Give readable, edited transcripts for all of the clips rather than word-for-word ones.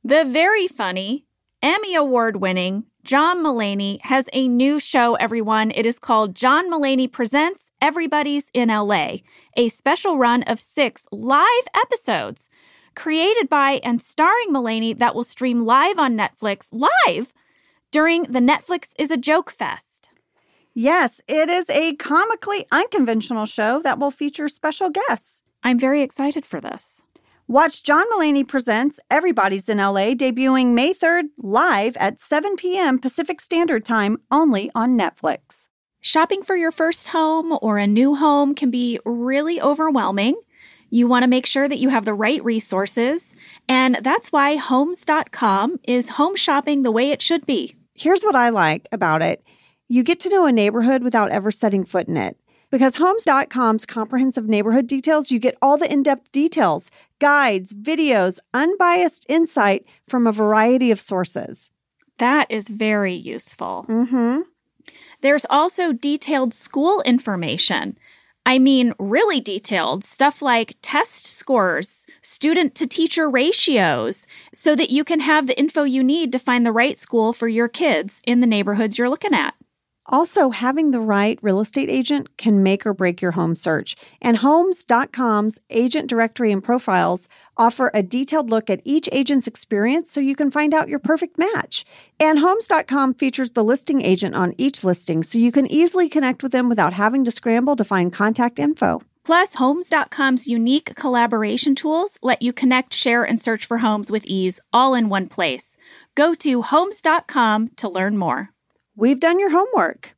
The very funny, Emmy Award-winning John Mulaney has a new show, everyone. It is called John Mulaney Presents Everybody's in LA, a special run of 6 live episodes created by and starring Mulaney that will stream live on Netflix live during the Netflix is a Joke Fest. Yes, it is a comically unconventional show that will feature special guests. I'm very excited for this. Watch John Mulaney Presents Everybody's in LA, debuting May 3rd live at 7 p.m. Pacific Standard Time, only on Netflix. Shopping for your first home or a new home can be really overwhelming. You want to make sure that you have the right resources, and that's why Homes.com is home shopping the way it should be. Here's what I like about it. You get to know a neighborhood without ever setting foot in it. Because Homes.com's comprehensive neighborhood details, you get all the in-depth details, guides, videos, unbiased insight from a variety of sources. That is very useful. Mm-hmm. There's also detailed school information. I mean, really detailed stuff like test scores, student-to-teacher ratios, so that you can have the info you need to find the right school for your kids in the neighborhoods you're looking at. Also, having the right real estate agent can make or break your home search. And Homes.com's agent directory and profiles offer a detailed look at each agent's experience so you can find out your perfect match. And Homes.com features the listing agent on each listing so you can easily connect with them without having to scramble to find contact info. Plus, Homes.com's unique collaboration tools let you connect, share, and search for homes with ease, all in one place. Go to Homes.com to learn more. We've done your homework.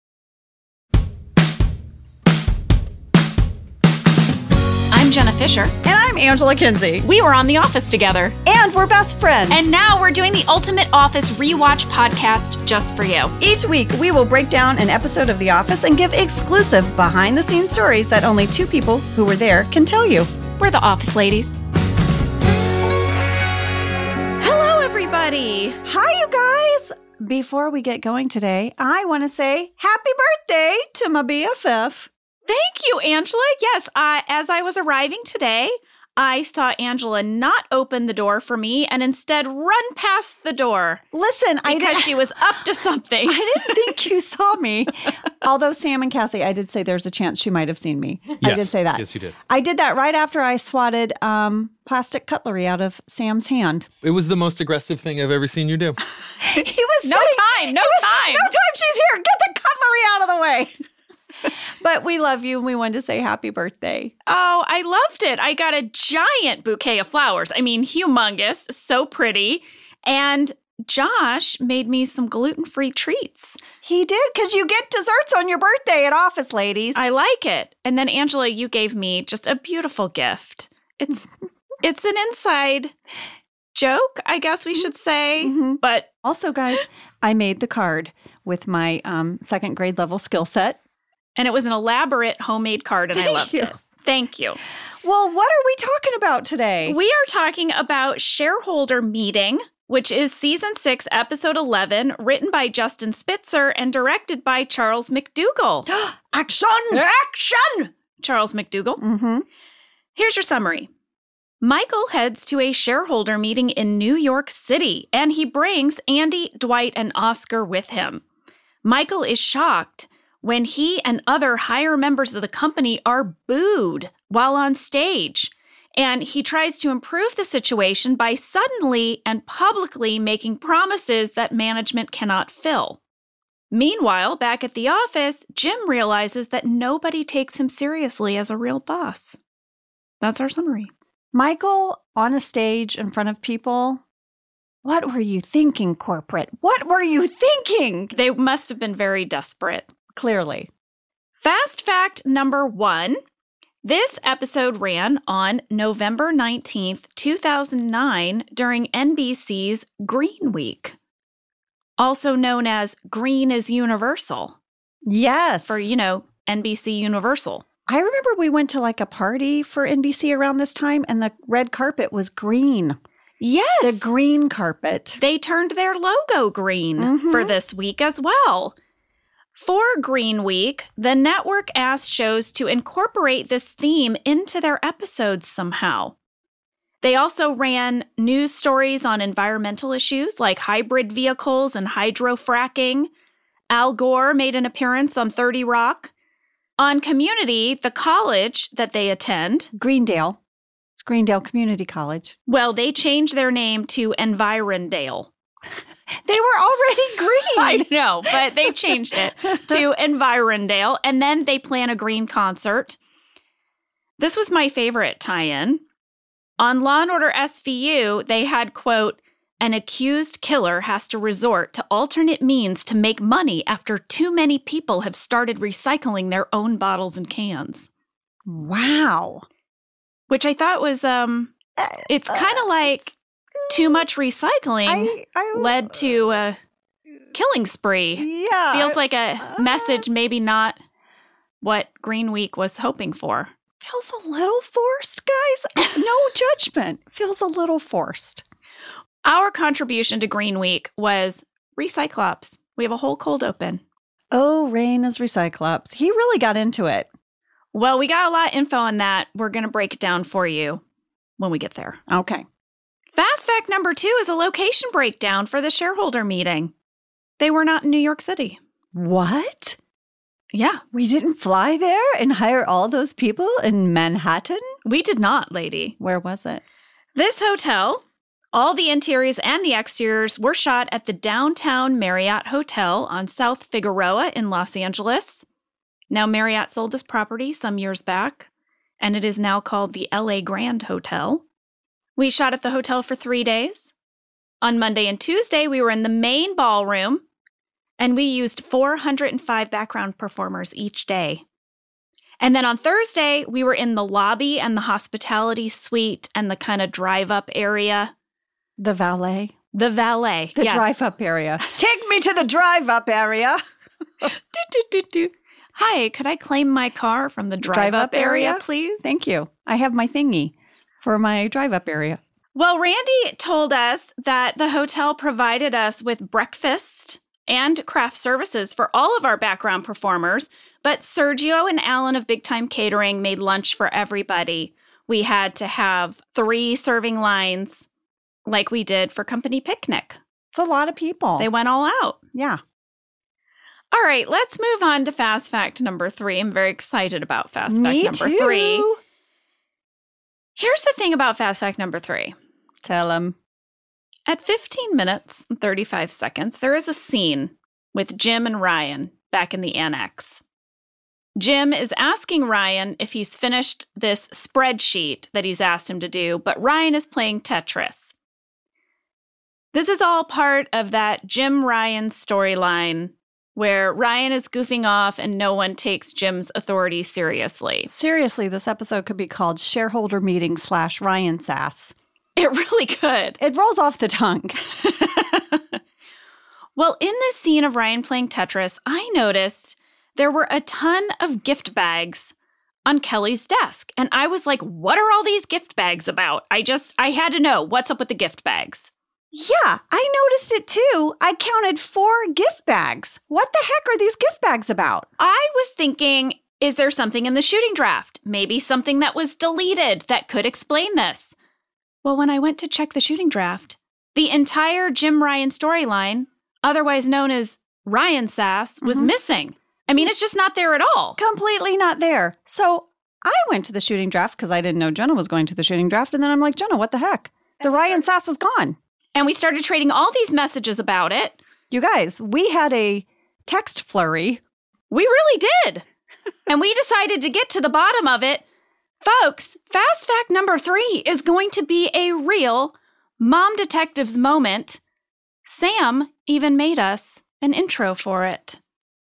I'm Jenna Fisher. And I'm Angela Kinsey. We were on The Office together. And we're best friends. And now we're doing the Ultimate Office Rewatch podcast just for you. Each week, we will break down an episode of The Office and give exclusive behind-the-scenes stories that only 2 people who were there can tell you. We're the Office ladies. Hello, everybody. Hi, you guys. Before we get going today, I want to say happy birthday to my BFF. Thank you, Angela. Yes, as I was arriving today, I saw Angela not open the door for me and instead run past the door. Listen, because she was up to something. I didn't think you saw me. Although Sam and Cassie, I did say there's a chance she might have seen me. Yes. I did say that. Yes, you did. I did that right after I swatted plastic cutlery out of Sam's hand. It was the most aggressive thing I've ever seen you do. He was No time. No time, she's here. Get the cutlery out of the way. But we love you, and we wanted to say happy birthday. Oh, I loved it. I got a giant bouquet of flowers. I mean, humongous, so pretty. And Josh made me some gluten-free treats. He did, because you get desserts on your birthday at Office Ladies. I like it. And then, Angela, you gave me just a beautiful gift. It's an inside joke, I guess we should say. Mm-hmm. But also, guys, I made the card with my 2nd grade level skill set. And it was an elaborate homemade card, and I loved it. Thank you. Well, what are we talking about today? We are talking about Shareholder Meeting, which is Season 6, Episode 11, written by Justin Spitzer and directed by Charles McDougall. Action! Action! Charles McDougall. Mm-hmm. Here's your summary. Michael heads to a shareholder meeting in New York City, and he brings Andy, Dwight, and Oscar with him. Michael is shocked when he and other higher members of the company are booed while on stage. And he tries to improve the situation by suddenly and publicly making promises that management cannot fill. Meanwhile, back at the office, Jim realizes that nobody takes him seriously as a real boss. That's our summary. Michael on a stage in front of people. What were you thinking, corporate? What were you thinking? They must have been very desperate. Clearly. Fast fact number 1. This episode ran on November 19th, 2009 during NBC's Green Week, also known as Green is Universal. Yes. For, NBC Universal. I remember we went to like a party for NBC around this time and the red carpet was green. Yes. The green carpet. They turned their logo green for this week as well. For Green Week, the network asked shows to incorporate this theme into their episodes somehow. They also ran news stories on environmental issues like hybrid vehicles and hydrofracking. Al Gore made an appearance on 30 Rock. On Community, the college that they attend, Greendale. It's Greendale Community College. well, they changed their name to Environdale. They were already green. I know, but they changed it to Environdale, and then they plan a green concert. This was my favorite tie-in. On Law & Order SVU, they had, quote, an accused killer has to resort to alternate means to make money after too many people have started recycling their own bottles and cans. Wow. Which I thought was, it's kind of like too much recycling led to a killing spree. Yeah. Feels like a message maybe not what Green Week was hoping for. Feels a little forced, guys. No judgment. Feels a little forced. Our contribution to Green Week was Recyclops. We have a whole cold open. Oh, Rain is Recyclops. He really got into it. Well, we got a lot of info on that. We're going to break it down for you when we get there. Okay. Fast fact number 2 is a location breakdown for the shareholder meeting. They were not in New York City. What? Yeah, We didn't fly there and hire all those people in Manhattan? we did not, lady. Where was it? This hotel, all the interiors and the exteriors were shot at the Downtown Marriott Hotel on South Figueroa in Los Angeles. Now, Marriott sold this property some years back, and it is now called the LA Grand Hotel. We shot at the hotel for 3 days. On Monday and Tuesday, we were in the main ballroom, and we used 405 background performers each day. And then on Thursday, we were in the lobby and the hospitality suite and the kind of drive-up area. The valet. The valet. The yes. drive-up area. Take me to the drive-up area. Do. Hi, could I claim my car from the drive-up area, please? Thank you. I have my thingy for my drive-up area. Well, Randy told us that the hotel provided us with breakfast and craft services for all of our background performers, but Sergio and Alan of Big Time Catering made lunch for everybody. We had to have 3 serving lines like we did for company picnic. It's a lot of people. They went all out. Yeah. All right, let's move on to fast fact number 3. I'm very excited about fast fact number 3. Here's the thing about fast fact number 3. Tell him. At 15 minutes and 35 seconds, there is a scene with Jim and Ryan back in the annex. Jim is asking Ryan if he's finished this spreadsheet that he's asked him to do, but Ryan is playing Tetris. This is all part of that Jim-Ryan storyline where Ryan is goofing off and no one takes Jim's authority seriously. Seriously, this episode could be called Shareholder Meeting / Ryan Sass. It really could. It rolls off the tongue. Well, in this scene of Ryan playing Tetris, I noticed there were a ton of gift bags on Kelly's desk. And I was like, what are all these gift bags about? I had to know what's up with the gift bags. Yeah, I noticed it too. I counted 4 gift bags. What the heck are these gift bags about? I was thinking, is there something in the shooting draft? Maybe something that was deleted that could explain this. Well, when I went to check the shooting draft, the entire Jim Ryan storyline, otherwise known as Ryan Sass, was missing. I mean, it's just not there at all. Completely not there. So I went to the shooting draft because I didn't know Jenna was going to the shooting draft. And then I'm like, Jenna, what the heck? The Ryan Sass is gone. And we started trading all these messages about it. You guys, we had a text flurry. We really did. And we decided to get to the bottom of it. Folks, fast fact number 3 is going to be a real Mom Detectives moment. Sam even made us an intro for it.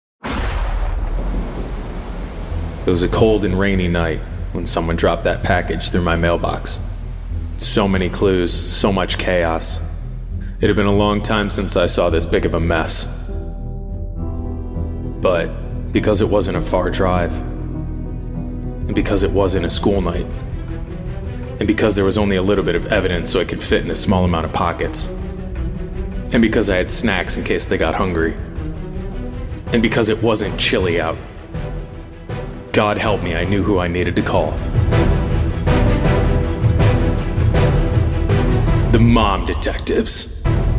It was a cold and rainy night when someone dropped that package through my mailbox. So many clues, so much chaos. It had been a long time since I saw this big of a mess. But because it wasn't a far drive, and because it wasn't a school night, and because there was only a little bit of evidence so it could fit in a small amount of pockets, and because I had snacks in case they got hungry, and because it wasn't chilly out, God help me, I knew who I needed to call. The mom detectives.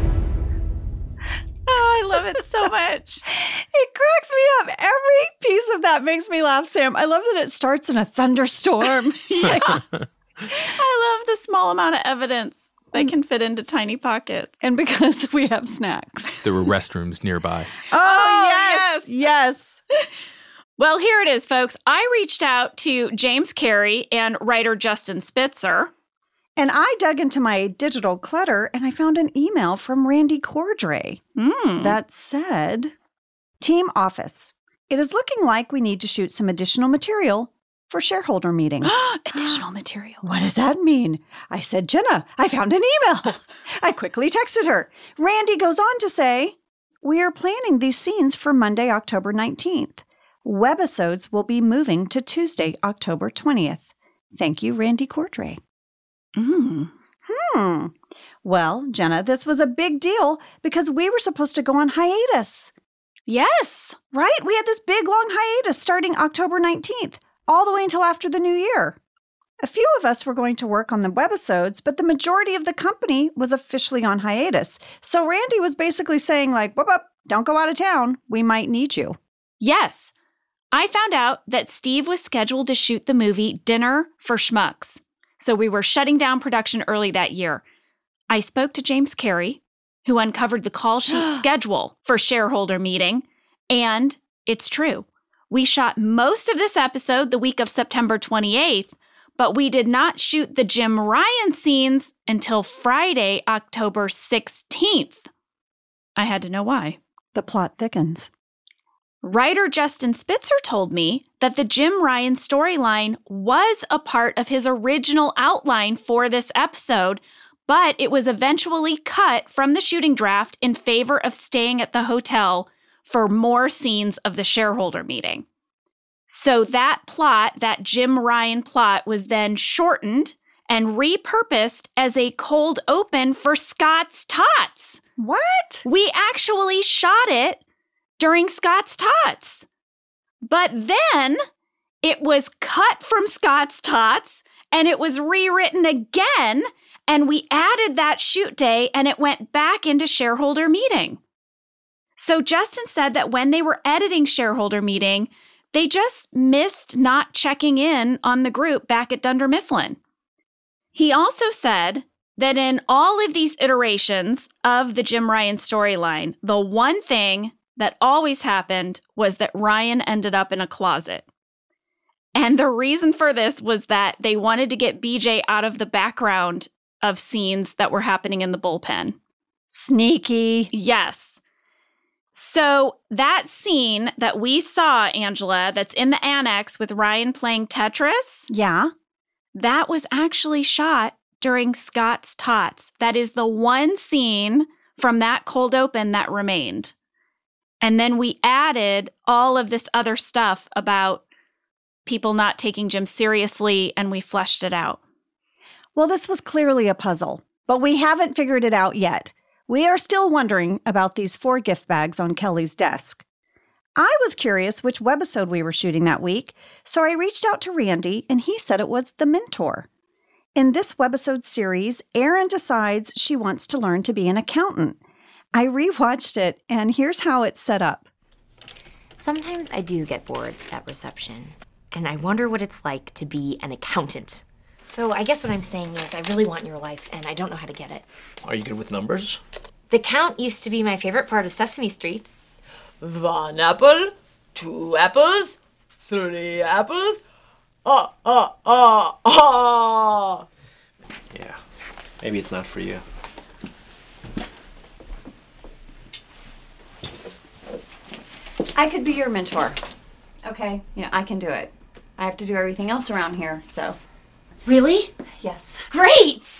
Oh, I love it so much. It cracks me up. Every piece of that makes me laugh, Sam. I love that it starts in a thunderstorm. Yeah. I love the small amount of evidence they can fit into tiny pockets. And because we have snacks. There were restrooms nearby. Oh, yes. Well, here it is, folks. I reached out to James Carey and writer Justin Spitzer. And I dug into my digital clutter and I found an email from Randy Cordray that said, Team Office, it is looking like we need to shoot some additional material for shareholder meeting. Additional material. What does that mean? I said, Jenna, I found an email. I quickly texted her. Randy goes on to say, we are planning these scenes for Monday, October 19th. Webisodes will be moving to Tuesday, October 20th. Thank you, Randy Cordray. Well, Jenna, this was a big deal because we were supposed to go on hiatus. Yes. Right? We had this big, long hiatus starting October 19th, all the way until after the new year. A few of us were going to work on the webisodes, but the majority of the company was officially on hiatus. So Randy was basically saying like, whoop, don't go out of town. We might need you. Yes. I found out that Steve was scheduled to shoot the movie Dinner for Schmucks. So we were shutting down production early that year. I spoke to James Carey, who uncovered the call sheet schedule for shareholder meeting. And it's true. We shot most of this episode the week of September 28th, but we did not shoot the Jim Ryan scenes until Friday, October 16th. I had to know why. The plot thickens. Writer Justin Spitzer told me that the Jim Ryan storyline was a part of his original outline for this episode, but it was eventually cut from the shooting draft in favor of staying at the hotel for more scenes of the shareholder meeting. So that plot, that Jim Ryan plot, was then shortened and repurposed as a cold open for Scott's Tots. What? We actually shot it during Scott's Tots. But then it was cut from Scott's Tots and it was rewritten again, and we added that shoot day and it went back into shareholder meeting. So Justin said that when they were editing shareholder meeting, they just missed not checking in on the group back at Dunder Mifflin. He also said that in all of these iterations of the Jim Ryan storyline, the one thing that always happened was that Ryan ended up in a closet. And the reason for this was that they wanted to get BJ out of the background of scenes that were happening in the bullpen. Sneaky. Yes. So that scene that we saw, Angela, that's in the annex with Ryan playing Tetris. Yeah. That was actually shot during Scott's Tots. That is the one scene from that cold open that remained. And then we added all of this other stuff about people not taking Jim seriously, and we fleshed it out. Well, this was clearly a puzzle, but we haven't figured it out yet. We are still wondering about these 4 gift bags on Kelly's desk. I was curious which webisode we were shooting that week, so I reached out to Randy, and he said it was The Mentor. In this webisode series, Erin decides she wants to learn to be an accountant. I rewatched it, and here's how it's set up. Sometimes I do get bored at reception, and I wonder what it's like to be an accountant. So I guess what I'm saying is I really want your life, and I don't know how to get it. Are you good with numbers? The count used to be my favorite part of Sesame Street. 1 apple, 2 apples, 3 apples. Ah. Yeah, maybe it's not for you. I could be your mentor. Okay, I can do it. I have to do everything else around here, so. Really? Yes. Great!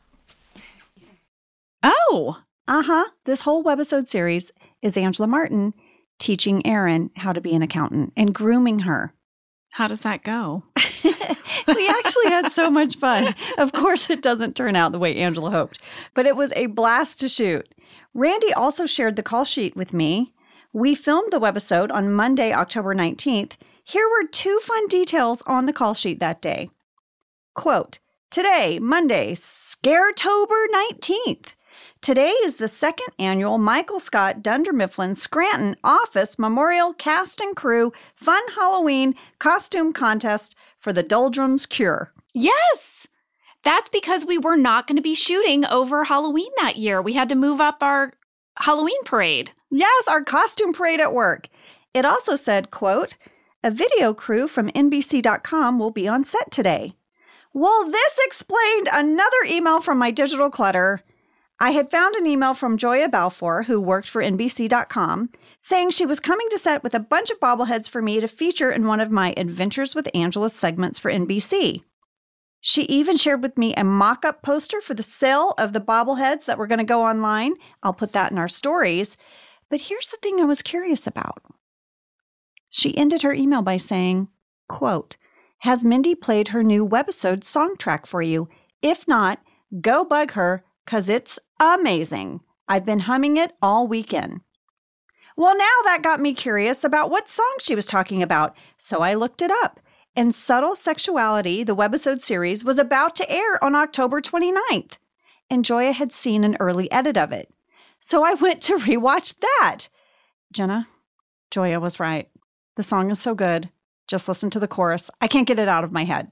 Oh. This whole webisode series is Angela Martin teaching Erin how to be an accountant and grooming her. How does that go? We actually had so much fun. Of course, it doesn't turn out the way Angela hoped, but it was a blast to shoot. Randy also shared the call sheet with me. We filmed the webisode on Monday, October 19th. Here were 2 fun details on the call sheet that day. Quote, Today, Monday, Scaretober 19th. Today is the second annual Michael Scott Dunder Mifflin Scranton Office Memorial Cast and Crew Fun Halloween Costume Contest for the Doldrums Cure. Yes! That's because we were not going to be shooting over Halloween that year. We had to move up our Halloween parade. Yes, our costume parade at work. It also said, quote, a video crew from NBC.com will be on set today. Well, this explained another email from my digital clutter. I had found an email from Joya Balfour, who worked for NBC.com, saying she was coming to set with a bunch of bobbleheads for me to feature in one of my Adventures with Angela segments for NBC. She even shared with me a mock-up poster for the sale of the bobbleheads that were going to go online. I'll put that in our stories. But here's the thing I was curious about. She ended her email by saying, quote, has Mindy played her new webisode song track for you? If not, go bug her, because it's amazing. I've been humming it all weekend. Well, now that got me curious about what song she was talking about, so I looked it up. And Subtle Sexuality, the webisode series, was about to air on October 29th. And Joya had seen an early edit of it. So I went to rewatch that. Jenna, Joya was right. The song is so good. Just listen to the chorus. I can't get it out of my head.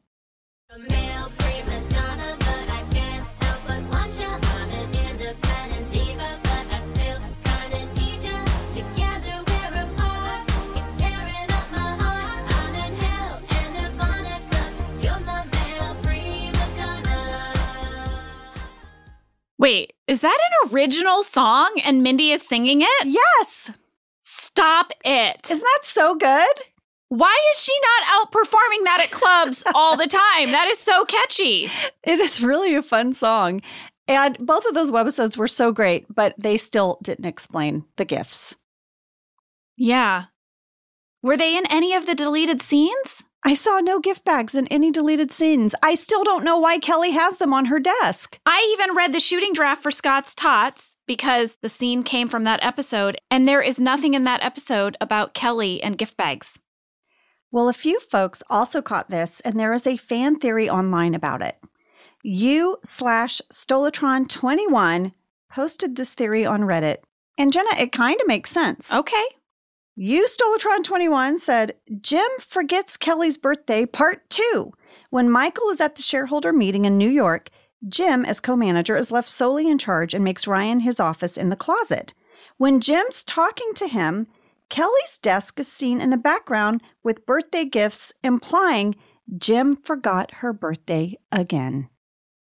Wait, is that an original song and Mindy is singing it? Yes. Stop it. Isn't that so good? Why is she not outperforming that at clubs all the time? That is so catchy. It is really a fun song. And both of those webisodes were so great, but they still didn't explain the gifts. Yeah. Were they in any of the deleted scenes? I saw no gift bags in any deleted scenes. I still don't know why Kelly has them on her desk. I even read the shooting draft for Scott's Tots because the scene came from that episode, and there is nothing in that episode about Kelly and gift bags. Well, a few folks also caught this, and there is a fan theory online about it. U/Stolatron21 posted this theory on Reddit. And Jenna, it kind of makes sense. Okay. U/Stolatron21 said, Jim forgets Kelly's birthday part 2. When Michael is at the shareholder meeting in New York, Jim, as co-manager, is left solely in charge and makes Ryan his office in the closet. When Jim's talking to him, Kelly's desk is seen in the background with birthday gifts, implying Jim forgot her birthday again.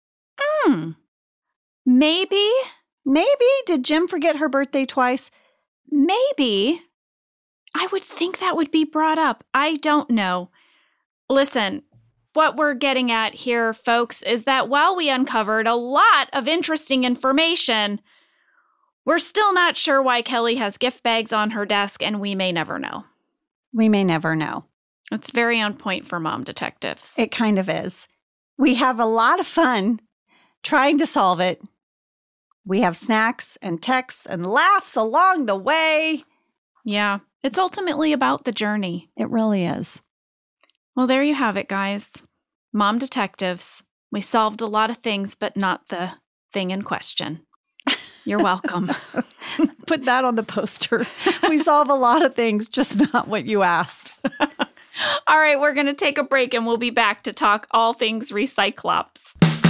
Maybe. Did Jim forget her birthday twice? Maybe. I would think that would be brought up. I don't know. Listen, what we're getting at here, folks, is that while we uncovered a lot of interesting information, we're still not sure why Kelly has gift bags on her desk, and we may never know. We may never know. It's very on point for Mom Detectives. It kind of is. We have a lot of fun trying to solve it. We have snacks and texts and laughs along the way. Yeah, it's ultimately about the journey. It really is. Well, there you have it, guys. Mom Detectives. We solved a lot of things, but not the thing in question. You're welcome. Put that on the poster. We solve a lot of things, just not what you asked. All right, we're going to take a break and we'll be back to talk all things Recyclops.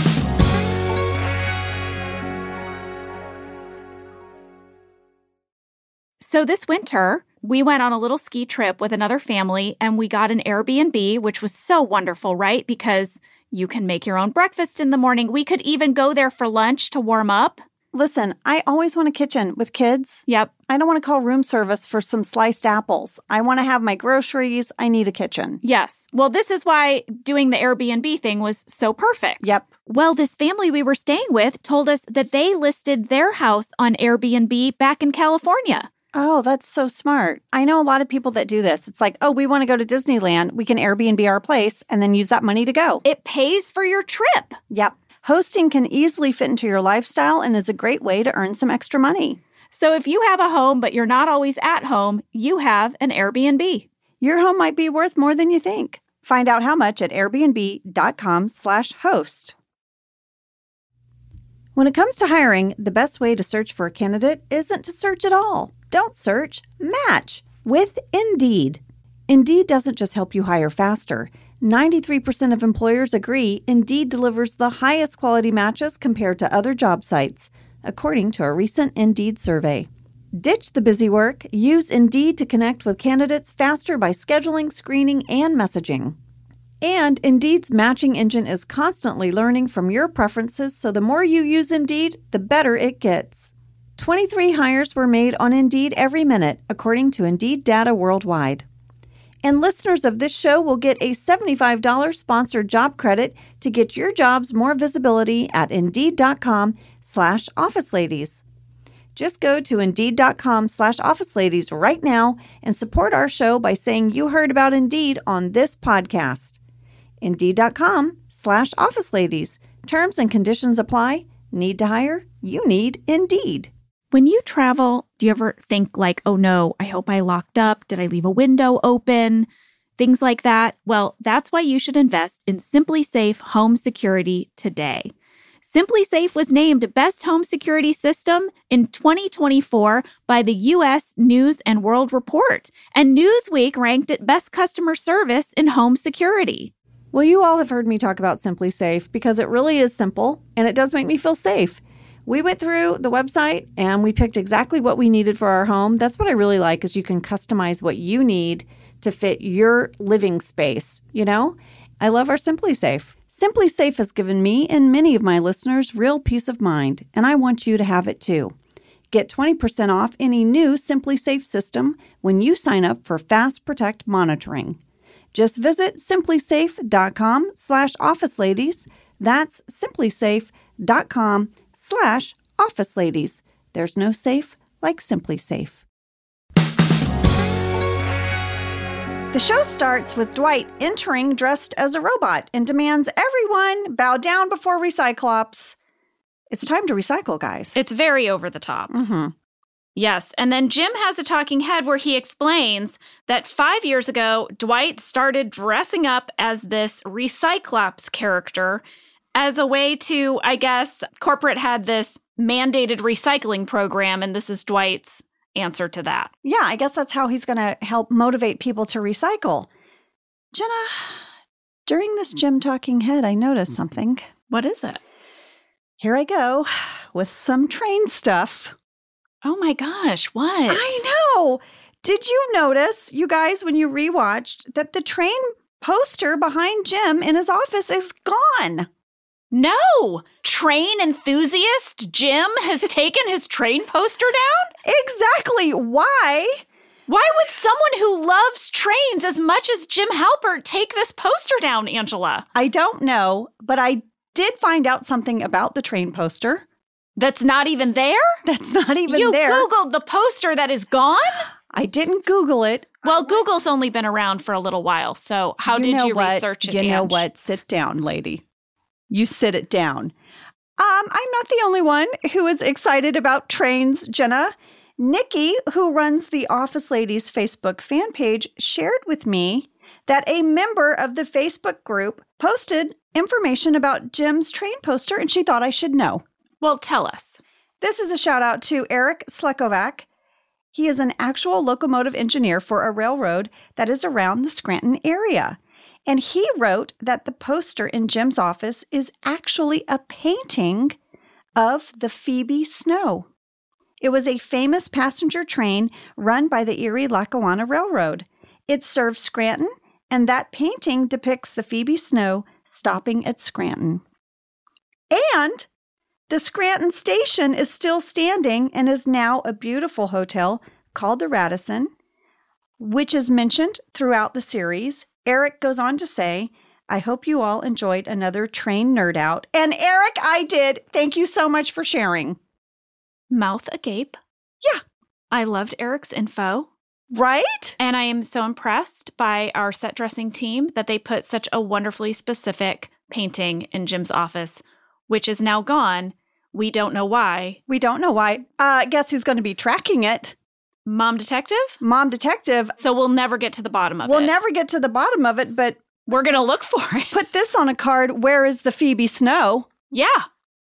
So this winter, we went on a little ski trip with another family and we got an Airbnb, which was so wonderful, right? Because you can make your own breakfast in the morning. We could even go there for lunch to warm up. Listen, I always want a kitchen with kids. Yep. I don't want to call room service for some sliced apples. I want to have my groceries. I need a kitchen. Yes. Well, this is why doing the Airbnb thing was so perfect. Yep. Well, this family we were staying with told us that they listed their house on Airbnb back in California. Oh, that's so smart. I know a lot of people that do this. It's like, oh, we want to go to Disneyland. We can Airbnb our place and then use that money to go. It pays for your trip. Yep. Hosting can easily fit into your lifestyle and is a great way to earn some extra money. So if you have a home, but you're not always at home, you have an Airbnb. Your home might be worth more than you think. Find out how much at airbnb.com/host. When it comes to hiring, the best way to search for a candidate isn't to search at all. Don't search, match with Indeed. Indeed doesn't just help you hire faster. 93% of employers agree Indeed delivers the highest quality matches compared to other job sites, according to a recent Indeed survey. Ditch the busy work. Use Indeed to connect with candidates faster by scheduling, screening, and messaging. And Indeed's matching engine is constantly learning from your preferences, so the more you use Indeed, the better it gets. 23 hires were made on Indeed every minute, according to Indeed data worldwide. And listeners of this show will get a $75 sponsored job credit to get your jobs more visibility at Indeed.com/OfficeLadies. Just go to Indeed.com/OfficeLadies right now and support our show by saying you heard about Indeed on this podcast. Indeed.com/OfficeLadies. Terms and conditions apply. Need to hire? You need Indeed. When you travel, do you ever think like, oh no, I hope I locked up? Did I leave a window open? Things like that. Well, that's why you should invest in SimpliSafe Home Security today. SimpliSafe was named Best Home Security System in 2024 by the U.S. News and World Report, and Newsweek ranked it Best Customer Service in Home Security. Well, you all have heard me talk about SimpliSafe because it really is simple and it does make me feel safe. We went through the website and we picked exactly what we needed for our home. That's what I really like, is you can customize what you need to fit your living space, you know? I love our SimpliSafe. SimpliSafe has given me and many of my listeners real peace of mind, and I want you to have it too. Get 20% off any new SimpliSafe system when you sign up for Fast Protect monitoring. Just visit SimpliSafe.com/OfficeLadies. That's SimpliSafe.com/OfficeLadies. There's no safe like SimpliSafe. The show starts with Dwight entering dressed as a robot and demands everyone bow down before Recyclops. It's time to recycle, guys. It's very over the top. Mm-hmm. Yes, and then Jim has a talking head where he explains that 5 years ago, Dwight started dressing up as this Recyclops character as a way to, I guess, corporate had this mandated recycling program, and this is Dwight's answer to that. Yeah, I guess that's how he's going to help motivate people to recycle. Jenna, during this Jim talking head, I noticed something. What is it? Here I go with some train stuff. Oh my gosh, what? I know. Did you notice, you guys, when you rewatched, that the train poster behind Jim in his office is gone? No! Train enthusiast Jim has taken his train poster down? Exactly. Why? Why would someone who loves trains as much as Jim Halpert take this poster down, Angela? I don't know, but I did find out something about the train poster. That's not even there? That's not even you there. You Googled the poster that is gone? I didn't Google it. Well, Google's only been around for a little while, so how did you research it, You know Ange? what? Sit down, lady. You sit it down. I'm not the only one who is excited about trains, Jenna. Nikki, who runs the Office Ladies Facebook fan page, shared with me that a member of the Facebook group posted information about Jim's train poster, and she thought I should know. Well, tell us. This is a shout out to Eric Slekovac. He is an actual locomotive engineer for a railroad that is around the Scranton area. And he wrote that the poster in Jim's office is actually a painting of the Phoebe Snow. It was a famous passenger train run by the Erie-Lackawanna Railroad. It serves Scranton, and that painting depicts the Phoebe Snow stopping at Scranton. And the Scranton station is still standing and is now a beautiful hotel called the Radisson, which is mentioned throughout the series. Eric goes on to say, I hope you all enjoyed another train nerd out. And Eric, I did. Thank you so much for sharing. Mouth agape. Yeah. I loved Eric's info. Right? And I am so impressed by our set dressing team that they put such a wonderfully specific painting in Jim's office, which is now gone. We don't know why. We don't know why. Guess who's going to be tracking it? Mom Detective? Mom Detective. So we'll never get to the bottom of it. We'll never get to the bottom of it, but we're going to look for it. Put this on a card. Where is the Phoebe Snow? Yeah.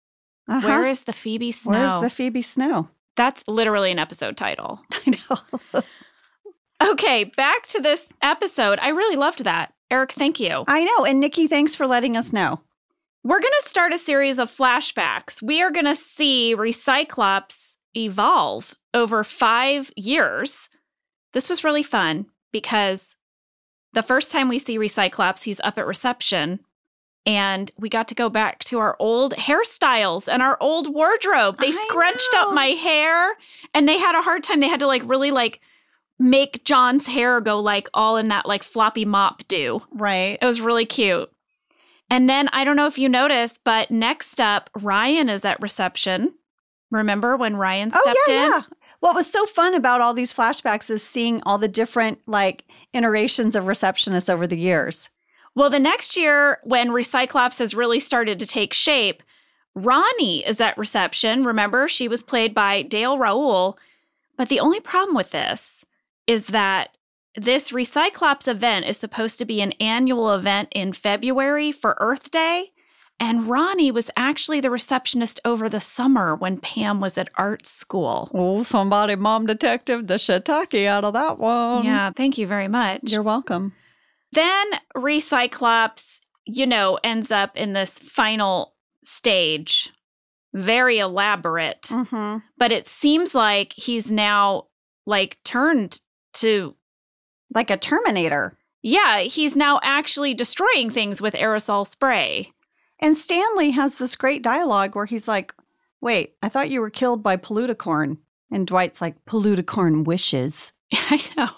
Where is the Phoebe Snow? Where's the Phoebe Snow? That's literally an episode title. I know. Okay, back to this episode. I really loved that. Eric, thank you. I know. And Nikki, thanks for letting us know. We're going to start a series of flashbacks. We are going to see Recyclops evolve over 5 years. This was really fun because the first time we see Recyclops, he's up at reception. And we got to go back to our old hairstyles and our old wardrobe. They scrunched up my hair and they had a hard time. They had to really make John's hair go all in that floppy mop do. Right. It was really cute. And then I don't know if you noticed, but next up, Ryan is at reception. Remember when Ryan stepped in? Yeah. What was so fun about all these flashbacks is seeing all the different iterations of receptionists over the years. Well, the next year, when Recyclops has really started to take shape, Ronnie is at reception. Remember, she was played by Dale Raoul. But the only problem with this is that this Recyclops event is supposed to be an annual event in February for Earth Day. And Ronnie was actually the receptionist over the summer when Pam was at art school. Oh, somebody mom detective the shiitake out of that one. Yeah, thank you very much. You're welcome. Then Recyclops, ends up in this final stage. Very elaborate. Mm-hmm. But it seems like he's now turned to like a Terminator. Yeah, he's now actually destroying things with aerosol spray. And Stanley has this great dialogue where he's like, wait, I thought you were killed by Poluticorn. And Dwight's like, Poluticorn wishes. I know.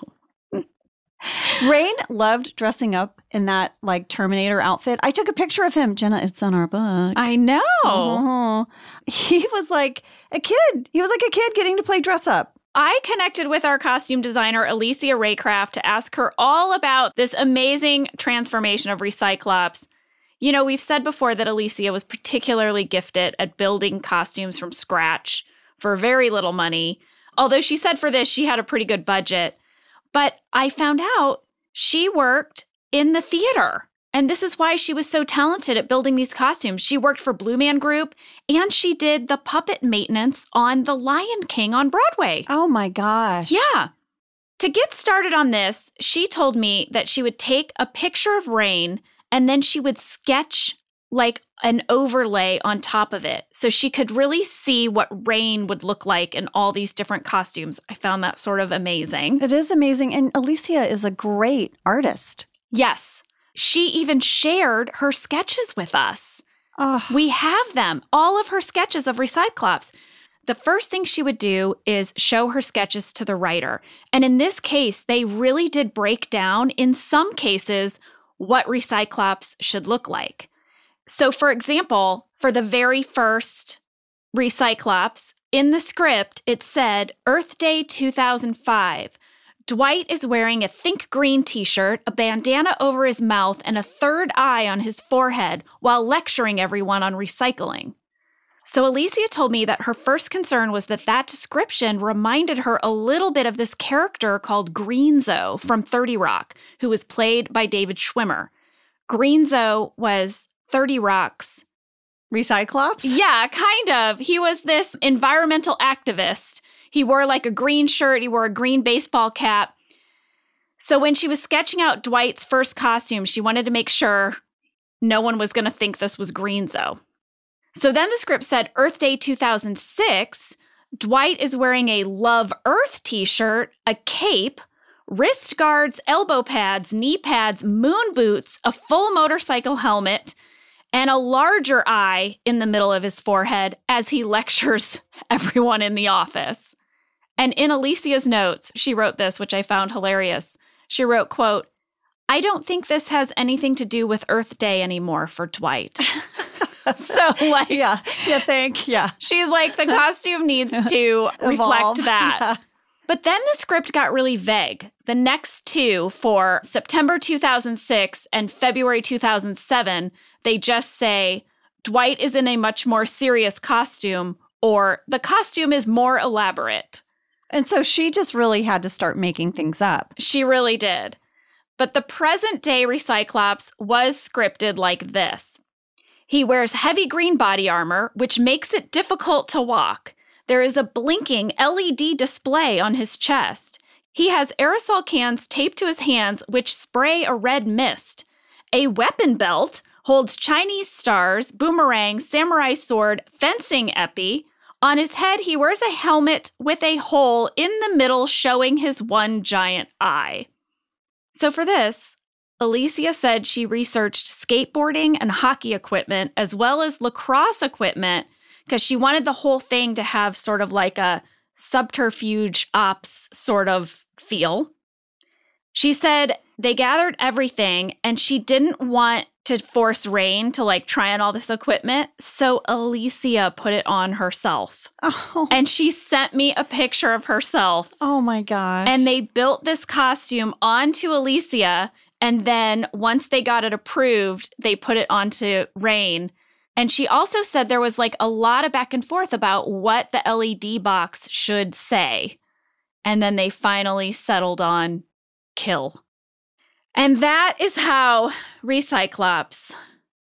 Rain loved dressing up in that Terminator outfit. I took a picture of him. Jenna, it's on our book. I know. Oh. He was like a kid. He was like a kid getting to play dress up. I connected with our costume designer, Alicia Raycraft, to ask her all about this amazing transformation of Recyclops. We've said before that Alicia was particularly gifted at building costumes from scratch for very little money. Although she said for this, she had a pretty good budget. But I found out she worked in the theater. And this is why she was so talented at building these costumes. She worked for Blue Man Group, and she did the puppet maintenance on The Lion King on Broadway. Oh, my gosh. Yeah. To get started on this, she told me that she would take a picture of Rain, and then she would sketch an overlay on top of it. So she could really see what Rain would look like in all these different costumes. I found that sort of amazing. It is amazing. And Alicia is a great artist. Yes. She even shared her sketches with us. Oh. We have them, all of her sketches of Recyclops. The first thing she would do is show her sketches to the writer. And in this case, they really did break down, in some cases, what Recyclops should look like. So, for example, for the very first Recyclops, in the script, it said, Earth Day 2005. Dwight is wearing a Think Green t-shirt, a bandana over his mouth, and a third eye on his forehead while lecturing everyone on recycling. So Alicia told me that her first concern was that description reminded her a little bit of this character called Greenzo from 30 Rock, who was played by David Schwimmer. Greenzo was 30 Rock's Recyclops? Yeah, kind of. He was this environmental activist. He wore a green shirt. He wore a green baseball cap. So when she was sketching out Dwight's first costume, she wanted to make sure no one was going to think this was Greenzo. So then the script said Earth Day 2006, Dwight is wearing a Love Earth t-shirt, a cape, wrist guards, elbow pads, knee pads, moon boots, a full motorcycle helmet, and a larger eye in the middle of his forehead as he lectures everyone in the office. And in Alicia's notes, she wrote this, which I found hilarious. She wrote, quote, I don't think this has anything to do with Earth Day anymore for Dwight. So, yeah, she's like, the costume needs to reflect that. Yeah. But then the script got really vague. The next two, for September 2006 and February 2007, they just say, Dwight is in a much more serious costume, or the costume is more elaborate. And so she just really had to start making things up. She really did. But the present day Recyclops was scripted like this. He wears heavy green body armor, which makes it difficult to walk. There is a blinking LED display on his chest. He has aerosol cans taped to his hands, which spray a red mist. A weapon belt holds Chinese stars, boomerang, samurai sword, fencing épée. On his head, he wears a helmet with a hole in the middle showing his one giant eye. So for this, Alicia said she researched skateboarding and hockey equipment as well as lacrosse equipment because she wanted the whole thing to have sort of like a subterfuge ops sort of feel. She said they gathered everything and she didn't want to force Rain to like try on all this equipment. So Alicia put it on herself. Oh. And she sent me a picture of herself. Oh my gosh. And they built this costume onto Alicia. And then once they got it approved, they put it onto Rain. And she also said there was like a lot of back and forth about what the LED box should say. And then they finally settled on kill. And that is how Recyclops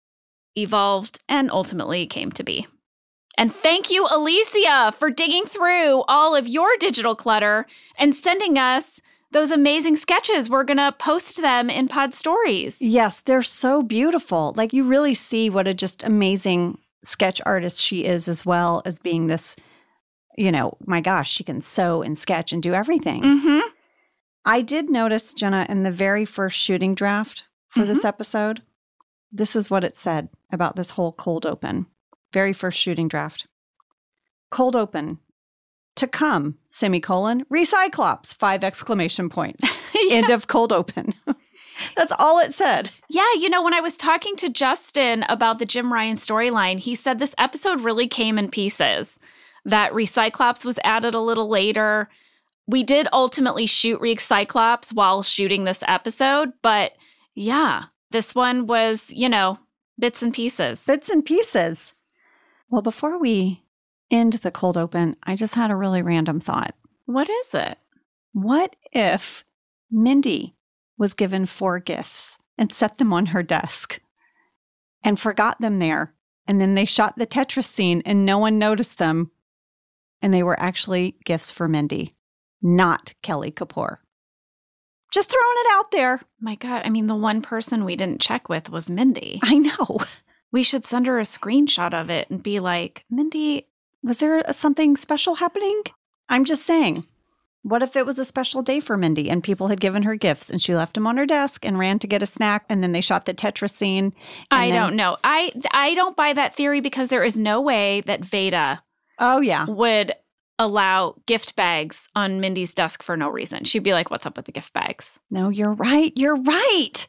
evolved and ultimately came to be. And thank you, Alicia, for digging through all of your digital clutter and sending us those amazing sketches. We're going to post them in Pod Stories. Yes, they're so beautiful. Like you really see what a just amazing sketch artist she is, as well as being this, you know, my gosh, she can sew and sketch and do everything. Mm-hmm. I did notice, Jenna, in the very first shooting draft for this episode, this is what it said about this whole cold open. Very first shooting draft. Cold open. To come, semicolon, Recyclops, 5 exclamation points. End of cold open. That's all it said. Yeah, you know, when I was talking to Justin about the Jim Ryan storyline, he said this episode really came in pieces. That Recyclops was added a little later. We did ultimately shoot Recyclops while shooting this episode, but yeah, this one was, you know, bits and pieces. Bits and pieces. Well, before we end the cold open, I just had a really random thought. What is it? What if Mindy was given 4 gifts and set them on her desk and forgot them there, and then they shot the Tetris scene and no one noticed them, and they were actually gifts for Mindy? Not Kelly Kapoor. Just throwing it out there. My God, I mean, the one person we didn't check with was Mindy. I know. We should send her a screenshot of it and be like, Mindy, was there something special happening? I'm just saying, what if it was a special day for Mindy and people had given her gifts and she left them on her desk and ran to get a snack and then they shot the Tetris scene? I don't know. I don't buy that theory because there is no way that Veda would allow gift bags on Mindy's desk for no reason. She'd be like, what's up with the gift bags? No, you're right. You're right.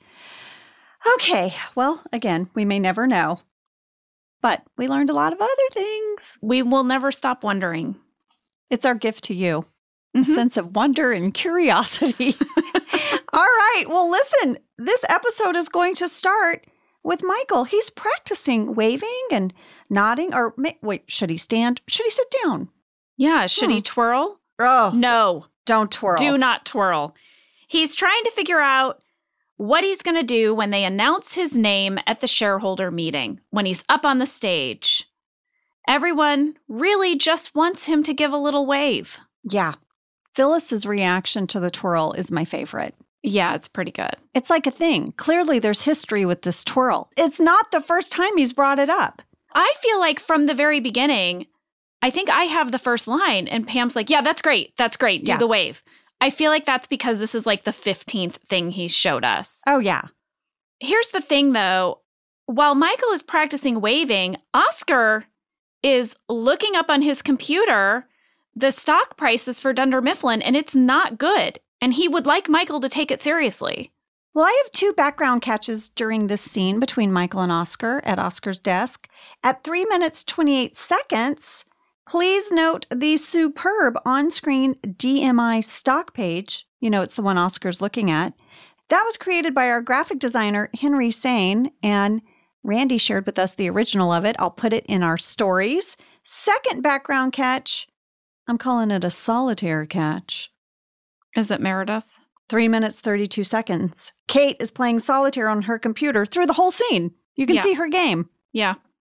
Okay. Well, again, we may never know, but we learned a lot of other things. We will never stop wondering. It's our gift to you. A sense of wonder and curiosity. All right. Well, listen, this episode is going to start with Michael. He's practicing waving and nodding. Or wait, should he stand? Should he sit down? Yeah. Should he twirl? Oh, no. Don't twirl. Do not twirl. He's trying to figure out what he's going to do when they announce his name at the shareholder meeting, when he's up on the stage. Everyone really just wants him to give a little wave. Yeah. Phyllis's reaction to the twirl is my favorite. Yeah, it's pretty good. It's like a thing. Clearly, there's history with this twirl. It's not the first time he's brought it up. I feel like from the very beginning, I think I have the first line and Pam's like, yeah, that's great. That's great. Do the wave. I feel like that's because this is like the 15th thing he's showed us. Oh, yeah. Here's the thing, though. While Michael is practicing waving, Oscar is looking up on his computer the stock prices for Dunder Mifflin, and it's not good. And he would like Michael to take it seriously. Well, I have 2 background catches during this scene between Michael and Oscar at Oscar's desk. At 3 minutes, 28 seconds, please note the superb on-screen DMI stock page. You know, it's the one Oscar's looking at. That was created by our graphic designer, Henry Sane, and Randy shared with us the original of it. I'll put it in our stories. Second background catch, I'm calling it a solitaire catch. Is it Meredith? 3 minutes, 32 seconds. Kate is playing solitaire on her computer through the whole scene. You can see her game. Yeah.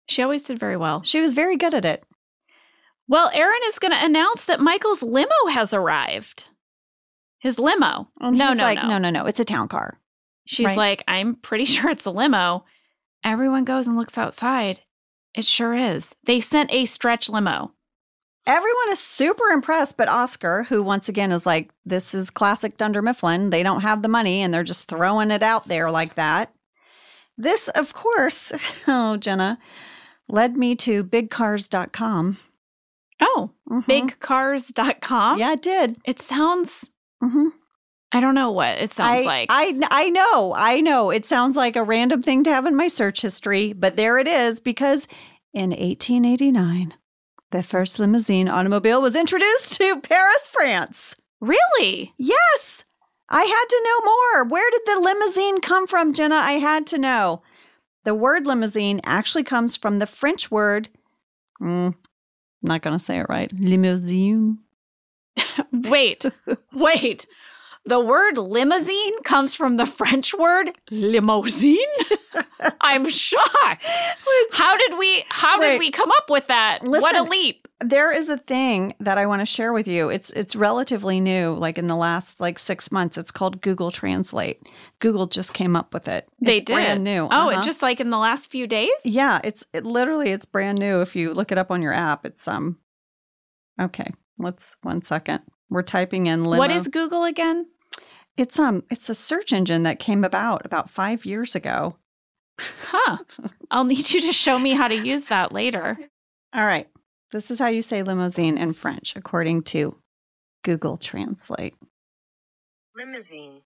She always did very well. She was very good at it. Well, Erin is going to announce that Michael's limo has arrived. His limo. And he's like, no. It's a town car. She's Right. like, I'm pretty sure it's a limo. Everyone goes and looks outside. It sure is. They sent a stretch limo. Everyone is super impressed, but Oscar, who once again is like, this is classic Dunder Mifflin. They don't have the money and they're just throwing it out there like that. This, of course, oh, Jenna, led me to bigcars.com. Oh, Mhm. bigcars.com? Yeah, it did. It sounds, Mm-hmm. I don't know what it sounds like. I know. It sounds like a random thing to have in my search history, but there it is, because in 1889, the first limousine automobile was introduced to Paris, France. Really? Yes. I had to know more. Where did the limousine come from, Jenna? I had to know. The word limousine actually comes from the French word, I'm not going to say it right, limousine. Wait. The word limousine comes from the French word limousine? I'm shocked. How did we come up with that? What a Listen, leap. There is a thing that I want to share with you. It's relatively new, like in the last 6 months. It's called Google Translate. Google just came up with it. They It's did. brand new. Oh, it just like in the last few days? Yeah, it's brand new. If you look it up on your app, it's okay. Let's 1 second. We're typing in limo. What is Google again? It's a search engine that came about 5 years ago. Huh. I'll need you to show me how to use that later. All right. This is how you say limousine in French, according to Google Translate. Limousine.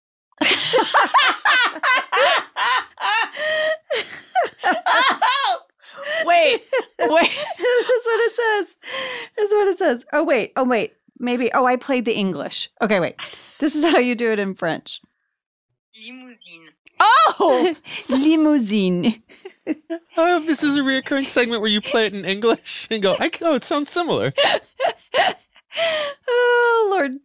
Wait. That's what it says. That's what it says. Oh, wait. Maybe. Oh, I played the English. Okay, wait. This is how you do it in French. Limousine. Oh! Limousine. This is a reoccurring segment where you play it in English and go, it sounds similar. Oh, Lord.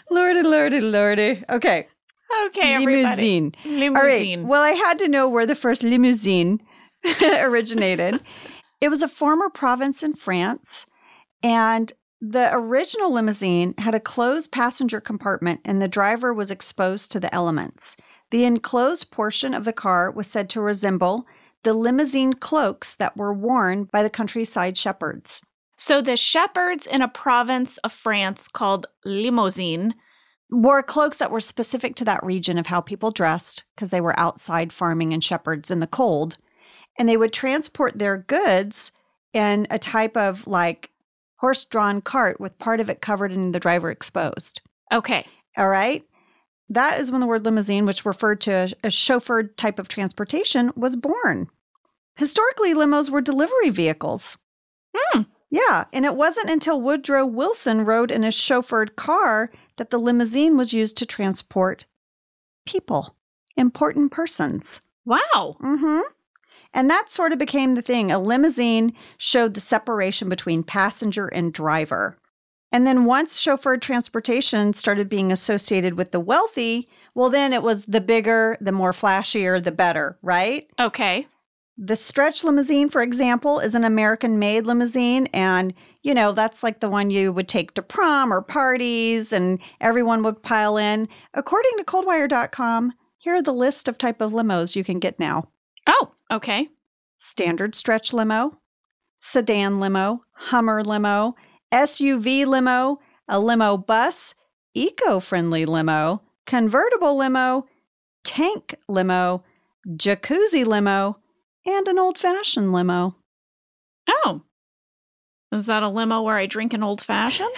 Lordy. Okay. Okay, everybody. Limousine. All right. Well, I had to know where the first limousine originated. It was a former province in France, and the original limousine had a closed passenger compartment, and the driver was exposed to the elements. The enclosed portion of the car was said to resemble the limousine cloaks that were worn by the countryside shepherds. So the shepherds in a province of France called Limousin Wore cloaks that were specific to that region of how people dressed, because they were outside farming and shepherds in the cold. And they would transport their goods in a type of horse-drawn cart with part of it covered and the driver exposed. Okay. All right? That is when the word limousine, which referred to a chauffeured type of transportation, was born. Historically, limos were delivery vehicles. Yeah, and it wasn't until Woodrow Wilson rode in a chauffeured car that the limousine was used to transport people, important persons. Wow. Mm-hmm. And that sort of became the thing. A limousine showed the separation between passenger and driver. And then once chauffeured transportation started being associated with the wealthy, well, then it was the bigger, the more flashier, the better, right? Okay. The stretch limousine, for example, is an American-made limousine. And, that's like the one you would take to prom or parties and everyone would pile in. According to coldwire.com, here are the list of type of limos you can get now. Oh, okay. Standard stretch limo, sedan limo, Hummer limo, SUV limo, a limo bus, eco-friendly limo, convertible limo, tank limo, jacuzzi limo, and an old-fashioned limo. Oh. Is that a limo where I drink an old-fashioned?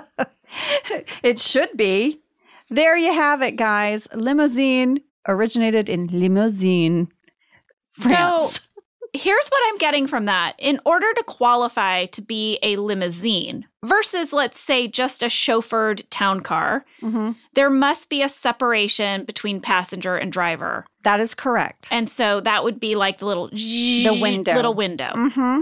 It should be. There you have it, guys. Limousine originated in Limousin, France. So here's what I'm getting from that. In order to qualify to be a limousine versus, let's say, just a chauffeured town car, there must be a separation between passenger and driver. That is correct. And so that would be like the little window. Little window.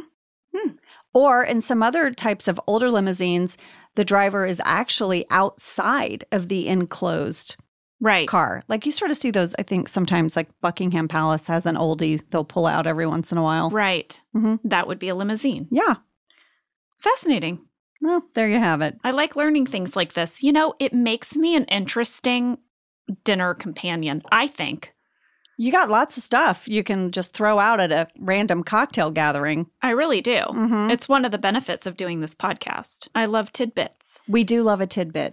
Or in some other types of older limousines, the driver is actually outside of the enclosed Right. car. Like you sort of see those, I think sometimes like Buckingham Palace has an oldie they'll pull out every once in a while. Right. Mhm. That would be a limousine. Yeah. Fascinating. Well, there you have it. I like learning things like this. You know, it makes me an interesting dinner companion, I think. You got lots of stuff you can just throw out at a random cocktail gathering. I really do. Mhm. It's one of the benefits of doing this podcast. I love tidbits. We do love a tidbit.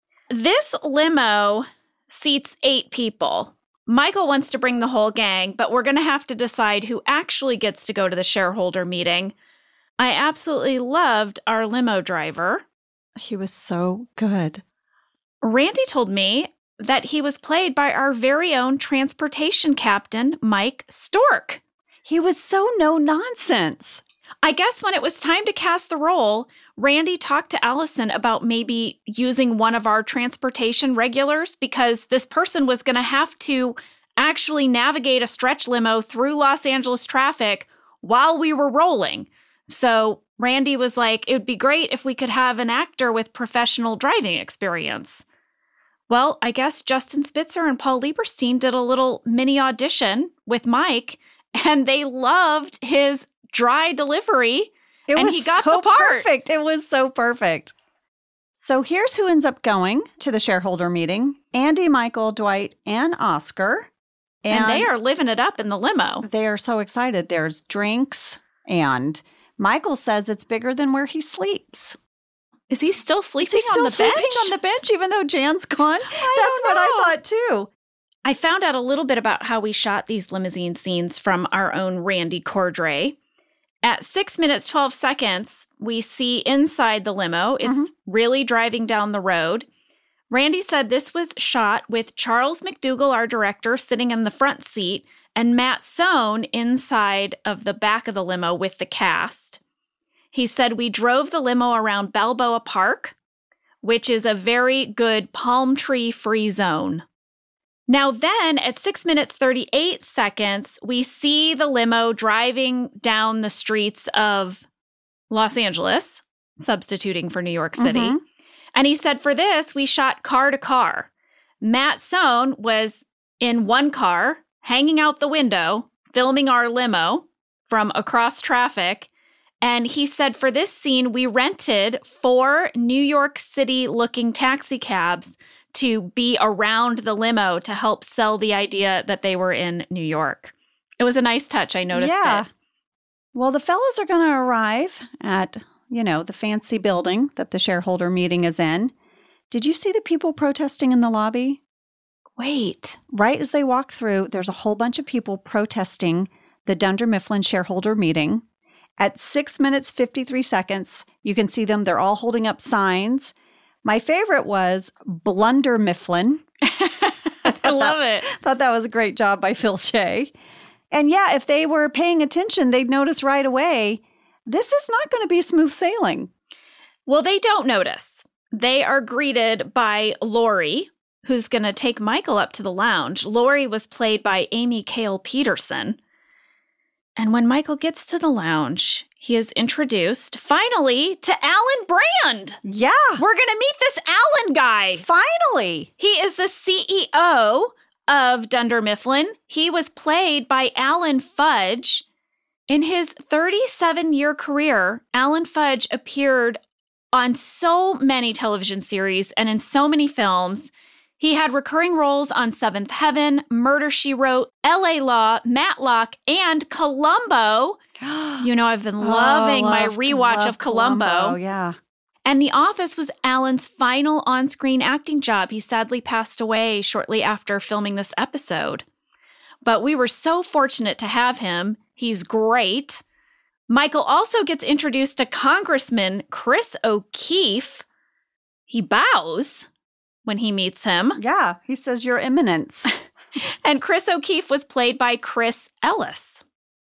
This limo seats 8 people. Michael wants to bring the whole gang, but we're going to have to decide who actually gets to go to the shareholder meeting. I absolutely loved our limo driver. He was so good. Randy told me that he was played by our very own transportation captain, Mike Stork. He was so no nonsense. I guess when it was time to cast the role, Randy talked to Allison about maybe using one of our transportation regulars because this person was going to have to actually navigate a stretch limo through Los Angeles traffic while we were rolling. So Randy was like, it would be great if we could have an actor with professional driving experience. Well, I guess Justin Spitzer and Paul Lieberstein did a little mini audition with Mike, and they loved his dry delivery. And he got the part. Perfect. It was so perfect. So here's who ends up going to the shareholder meeting. Andy, Michael, Dwight, and Oscar. And they are living it up in the limo. They are so excited. There's drinks, and Michael says it's bigger than where he sleeps. Is he still sleeping Is he still on the sleeping bench? on the bench even though Jan's gone? That's what I thought too. I found out a little bit about how we shot these limousine scenes from our own Randy Cordray. At 6 minutes, 12 seconds, we see inside the limo. It's really driving down the road. Randy said this was shot with Charles McDougall, our director, sitting in the front seat, and Matt Sohn inside of the back of the limo with the cast. He said we drove the limo around Balboa Park, which is a very good palm tree free zone. Now then, at 6 minutes, 38 seconds, we see the limo driving down the streets of Los Angeles, substituting for New York City. And he said for this, we shot car to car. Matt Sohn was in one car, hanging out the window, filming our limo from across traffic. And he said for this scene, we rented 4 New York City-looking taxi cabs to be around the limo to help sell the idea that they were in New York. It was a nice touch. I noticed it. Well, the fellas are going to arrive at, the fancy building that the shareholder meeting is in. Did you see the people protesting in the lobby? Wait. Right as they walk through, there's a whole bunch of people protesting the Dunder Mifflin shareholder meeting. At 6 minutes, 53 seconds, you can see them. They're all holding up signs. My favorite was Blunder Mifflin. I love it. Thought that was a great job by Phil Shea. And yeah, if they were paying attention, they'd notice right away, this is not going to be smooth sailing. Well, they don't notice. They are greeted by Lori, who's going to take Michael up to the lounge. Lori was played by Amy Cale Peterson. And when Michael gets to the lounge, he is introduced, finally, to Alan Brand. Yeah. We're going to meet this Alan guy. Finally. He is the CEO of Dunder Mifflin. He was played by Alan Fudge. In his 37-year career, Alan Fudge appeared on so many television series and in so many films. He had recurring roles on Seventh Heaven, Murder, She Wrote, L.A. Law, Matlock, and Columbo. I've been loving my rewatch of Columbo. Yeah. And The Office was Alan's final on-screen acting job. He sadly passed away shortly after filming this episode. But we were so fortunate to have him. He's great. Michael also gets introduced to Congressman Chris O'Keefe. He bows when he meets him. Yeah, he says, Your Eminence. And Chris O'Keefe was played by Chris Ellis.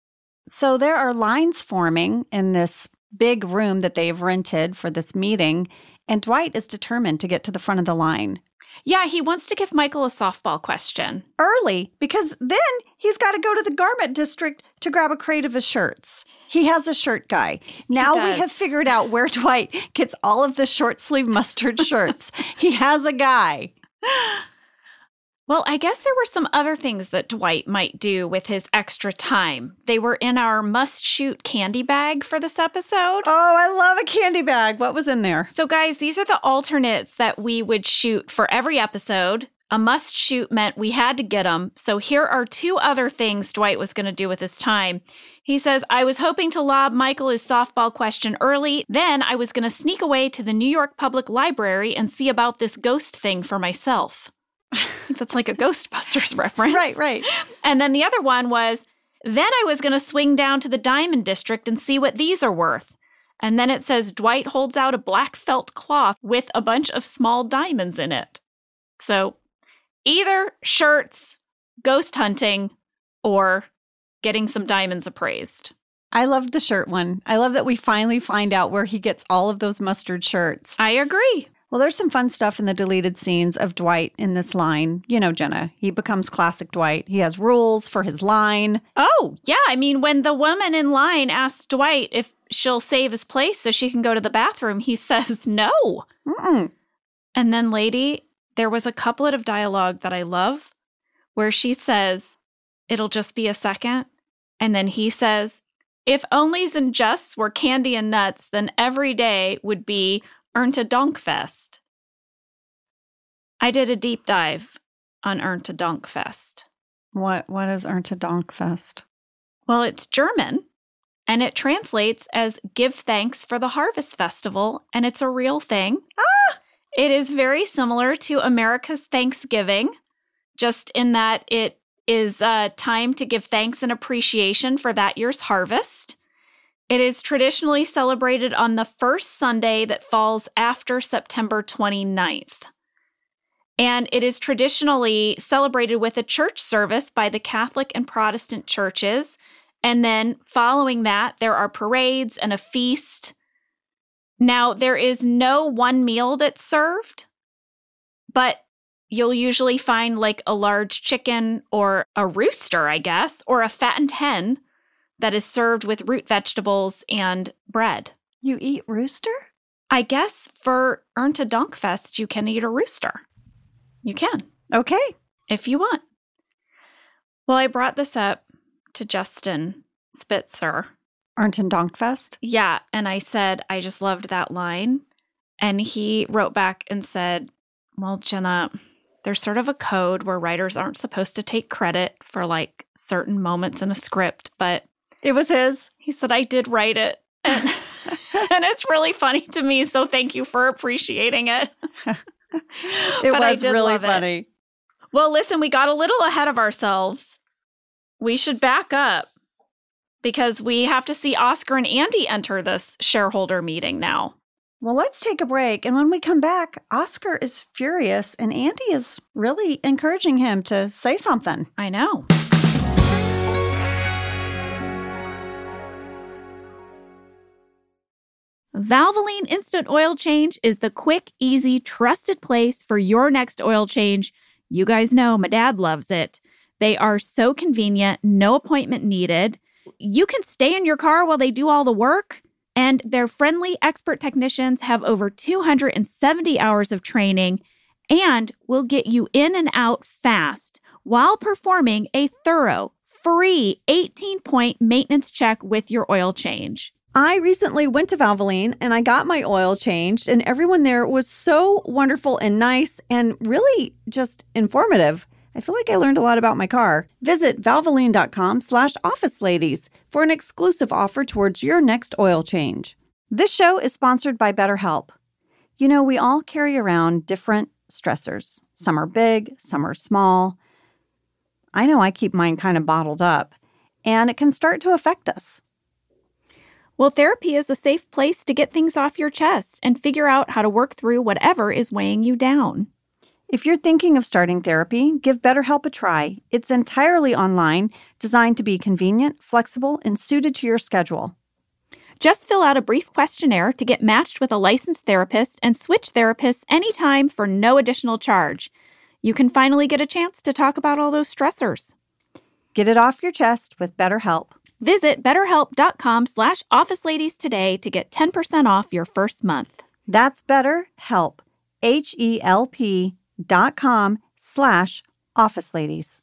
So there are lines forming in this big room that they've rented for this meeting, and Dwight is determined to get to the front of the line. Yeah, he wants to give Michael a softball question. Early, because then he's got to go to the garment district to grab a crate of his shirts. He has a shirt guy. Now we have figured out where Dwight gets all of the short sleeve mustard shirts. He has a guy. Well, I guess there were some other things that Dwight might do with his extra time. They were in our must-shoot candy bag for this episode. Oh, I love a candy bag. What was in there? So, guys, these are the alternates that we would shoot for every episode. A must-shoot meant we had to get them. So here are 2 other things Dwight was going to do with his time. He says, I was hoping to lob Michael his softball question early. Then I was going to sneak away to the New York Public Library and see about this ghost thing for myself. I think that's like a Ghostbusters reference. Right. And then the other one was, then I was going to swing down to the Diamond District and see what these are worth. And then it says Dwight holds out a black felt cloth with a bunch of small diamonds in it. So either shirts, ghost hunting, or getting some diamonds appraised. I loved the shirt one. I love that we finally find out where he gets all of those mustard shirts. I agree. Well, there's some fun stuff in the deleted scenes of Dwight in this line. You know, Jenna, he becomes classic Dwight. He has rules for his line. Oh, yeah. I mean, when the woman in line asks Dwight if she'll save his place so she can go to the bathroom, he says no. Mm-mm. And then, lady, there was a couplet of dialogue that I love where she says, it'll just be a second. And then he says, if onlys and justs were candy and nuts, then every day would be Erntedankfest. I did a deep dive on Erntedankfest. What is Erntedankfest? Well, it's German, and it translates as Give Thanks for the Harvest Festival, and it's a real thing. It is very similar to America's Thanksgiving, just in that it is time to give thanks and appreciation for that year's harvest. It is traditionally celebrated on the first Sunday that falls after September 29th. And it is traditionally celebrated with a church service by the Catholic and Protestant churches. And then following that, there are parades and a feast. Now, there is no one meal that's served, but you'll usually find like a large chicken or a rooster, I guess, or a fattened hen that is served with root vegetables and bread. You eat rooster? I guess for Erntedankfest, you can eat a rooster. You can. Okay. If you want. Well, I brought this up to Justin Spitzer. Erntedankfest? Yeah, and I said, I just loved that line. And he wrote back and said, well, Jenna, there's sort of a code where writers aren't supposed to take credit for like certain moments in a script, but it was his. He said, I did write it. And, and it's really funny to me, so thank you for appreciating it. It was really funny. Well, listen, we got a little ahead of ourselves. We should back up because we have to see Oscar and Andy enter this shareholder meeting now. Well, let's take a break. And when we come back, Oscar is furious and Andy is really encouraging him to say something. I know. Valvoline Instant Oil Change is the quick, easy, trusted place for your next oil change. You guys know my dad loves it. They are so convenient, no appointment needed. You can stay in your car while they do all the work. And their friendly expert technicians have over 270 hours of training and will get you in and out fast while performing a thorough, free 18-point maintenance check with your oil change. I recently went to Valvoline and I got my oil changed, and everyone there was so wonderful and nice and really just informative. I feel like I learned a lot about my car. Visit valvoline.com/officeladies for an exclusive offer towards your next oil change. This show is sponsored by BetterHelp. You know, we all carry around different stressors. Some are big, some are small. I know I keep mine kind of bottled up, and it can start to affect us. Well, therapy is a safe place to get things off your chest and figure out how to work through whatever is weighing you down. If you're thinking of starting therapy, give BetterHelp a try. It's entirely online, designed to be convenient, flexible, and suited to your schedule. Just fill out a brief questionnaire to get matched with a licensed therapist and switch therapists anytime for no additional charge. You can finally get a chance to talk about all those stressors. Get it off your chest with BetterHelp. Visit BetterHelp.com/OfficeLadies today to get 10% off your first month. That's BetterHelp, HELP.com/ Office ladies.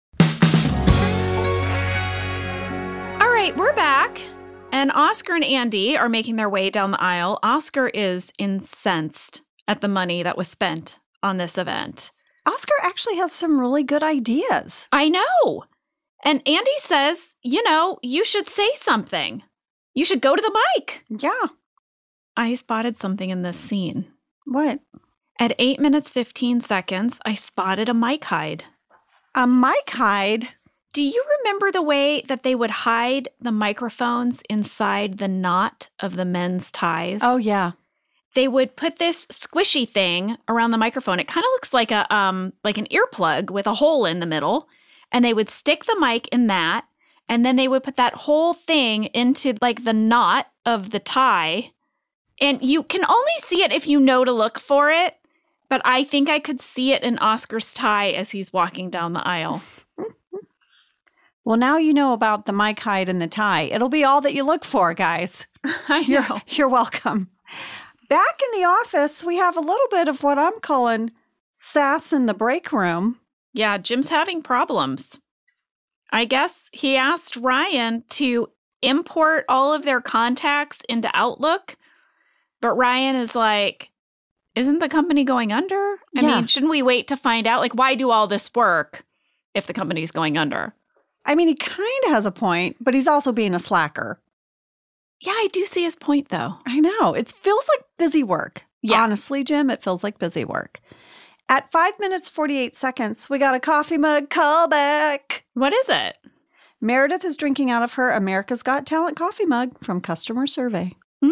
All right, we're back. And Oscar and Andy are making their way down the aisle. Oscar is incensed at the money that was spent on this event. Oscar actually has some really good ideas. I know. And Andy says, you should say something. You should go to the mic. Yeah. I spotted something in this scene. What? At 8 minutes, 15 seconds, I spotted a mic hide. A mic hide? Do you remember the way that they would hide the microphones inside the knot of the men's ties? Oh, yeah. They would put this squishy thing around the microphone. It kind of looks like an earplug with a hole in the middle. And they would stick the mic in that. And then they would put that whole thing into like the knot of the tie. And you can only see it if you know to look for it. But I think I could see it in Oscar's tie as he's walking down the aisle. Well, now you know about the mic hide and the tie. It'll be all that you look for, guys. I know. You're welcome. Back in the office, we have a little bit of what I'm calling sass in the break room. Yeah, Jim's having problems. I guess he asked Ryan to import all of their contacts into Outlook. But Ryan is like, isn't the company going under? I mean, shouldn't we wait to find out? Like, why do all this work if the company's going under? I mean, he kind of has a point, but he's also being a slacker. Yeah, I do see his point, though. I know. It feels like busy work. Yeah. Honestly, Jim, it feels like busy work. At 5 minutes, 48 seconds, we got a coffee mug callback. What is it? Meredith is drinking out of her America's Got Talent coffee mug from customer survey.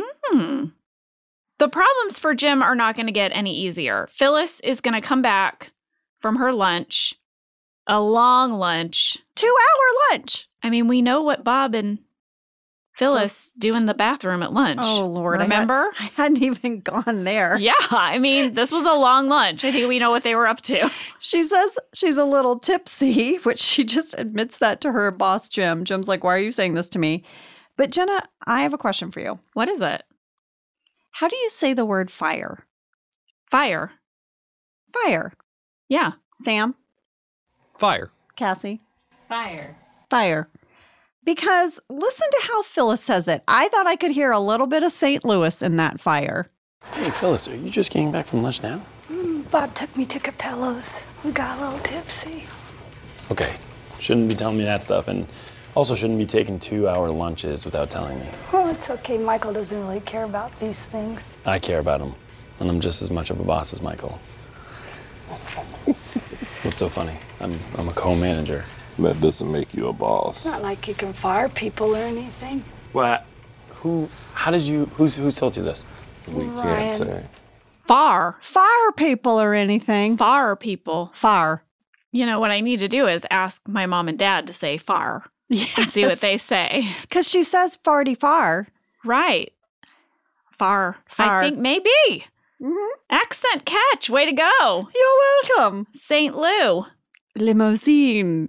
The problems for Jim are not going to get any easier. Phyllis is going to come back from her lunch, a long lunch. 2-hour lunch. I mean, we know what Bob and Phyllis do in the bathroom at lunch. Oh, Lord. Remember? I hadn't even gone there. Yeah, I mean, this was a long lunch. I think we know what they were up to. She says she's a little tipsy, which she just admits that to her boss, Jim. Jim's like, why are you saying this to me? But Jenna, I have a question for you. What is it? How do you say the word fire? Fire. Fire. Yeah. Sam? Fire. Cassie? Fire. Fire. Because listen to how Phyllis says it. I thought I could hear a little bit of St. Louis in that fire. Hey, Phyllis, are you just getting back from lunch now? Bob took me to Capello's. We got a little tipsy. Okay. Shouldn't be telling me that stuff, and also shouldn't be taking 2-hour lunches without telling me. Oh, it's okay. Michael doesn't really care about these things. I care about him, and I'm just as much of a boss as Michael. What's so funny? I'm a co-manager. That doesn't make you a boss. It's not like you can fire people or anything. What? Who told you this? We Ryan. can't say. Far. Fire people or anything. Far people. Far. You know, what I need to do is ask my mom and dad to say far and see what they say. Because she says farty far. Right. Far. Far. I think maybe. Mm-hmm. Accent catch. Way to go. You're welcome. St. Lou. Limousine.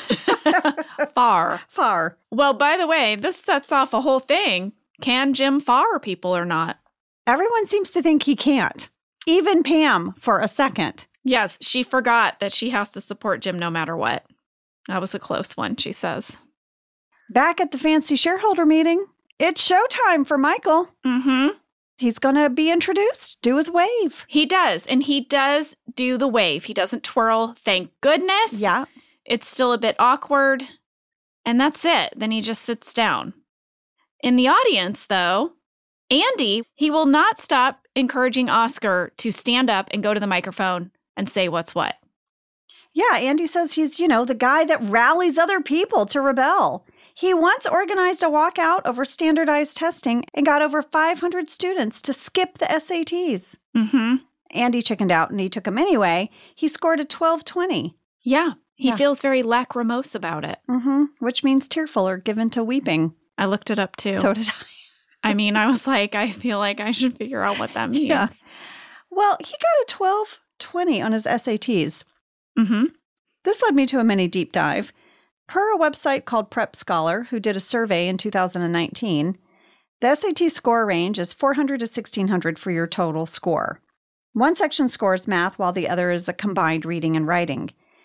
Far. Far. Well, by the way, this sets off a whole thing. Can Jim far people or not? Everyone seems to think he can't. Even Pam for a second. Yes, she forgot that she has to support Jim no matter what. That was a close one, she says. Back at the fancy shareholder meeting, it's showtime for Michael. Mm-hmm. He's going to be introduced, do his wave. He does, and he does do the wave. He doesn't twirl, thank goodness. Yeah. It's still a bit awkward, and that's it. Then he just sits down. In the audience, though, Andy, he will not stop encouraging Oscar to stand up and go to the microphone and say what's what. Yeah, Andy says he's, the guy that rallies other people to rebel. He once organized a walkout over standardized testing and got over 500 students to skip the SATs. Mm-hmm. Andy chickened out, and he took them anyway. He scored a 1220. Yeah, he Yeah. feels very lachrymose about it. Mm-hmm. Which means tearful or given to weeping. I looked it up, too. So did I. I mean, I was like, I feel like I should figure out what that means. Yeah. Well, he got a 1220 on his SATs. Mm-hmm. This led me to a mini deep dive. Per a website called Prep Scholar, who did a survey in 2019, the SAT score range is 400 to 1600 for your total score. One section scores math while the other is a combined reading and writing.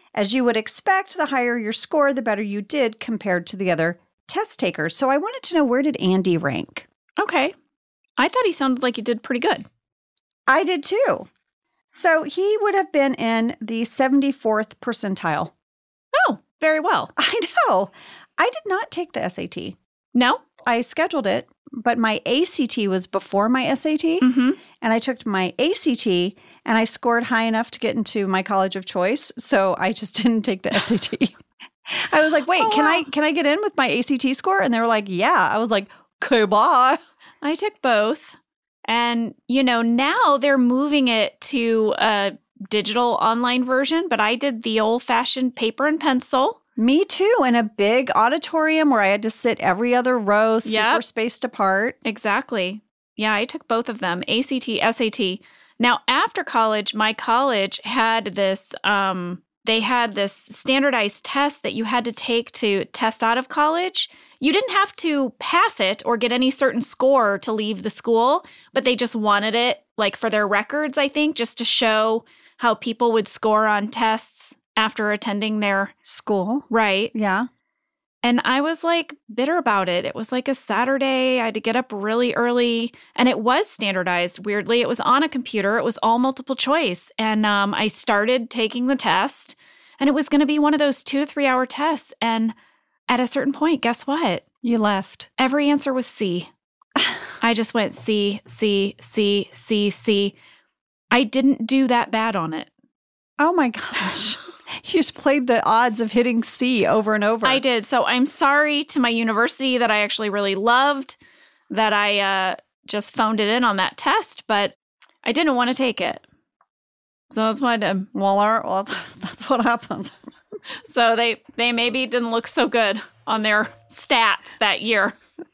As you would expect, the higher your score, the better you did compared to the other test takers. So I wanted to know, where did Andy rank? Okay. I thought he sounded like he did pretty good. I did too. So he would have been in the 74th percentile. Oh, very well. I know. I did not take the SAT. No? I scheduled it, but my ACT was before my SAT. Mm-hmm. And I took my ACT and I scored high enough to get into my college of choice. So I just didn't take the SAT. I was like, wait, can I get in with my ACT score? And they were like, yeah. I was like, okay, bye. I took both. And, now they're moving it to a digital online version, but I did the old-fashioned paper and pencil. Me too, in a big auditorium where I had to sit every other row, super spaced apart. Exactly. Yeah, I took both of them, ACT, SAT. Now, after college, my college had this, they had this standardized test that you had to take to test out of college. You didn't have to pass it or get any certain score to leave the school, but they just wanted it, like, for their records, I think, just to show how people would score on tests after attending their school. Right. Yeah. And I was like bitter about it. It was like a Saturday. I had to get up really early and it was standardized. Weirdly, it was on a computer. It was all multiple choice. And I started taking the test and it was going to be one of those 2 to 3 hour tests. And at a certain point, guess what? You left. Every answer was C. I just went C, C, C, C, C. I didn't do that bad on it. Oh my gosh. You just played the odds of hitting C over and over. I did. So I'm sorry to my university that I actually really loved that I just phoned it in on that test, but I didn't want to take it. So that's what I did. Well, that's what happened. So they maybe didn't look so good on their stats that year.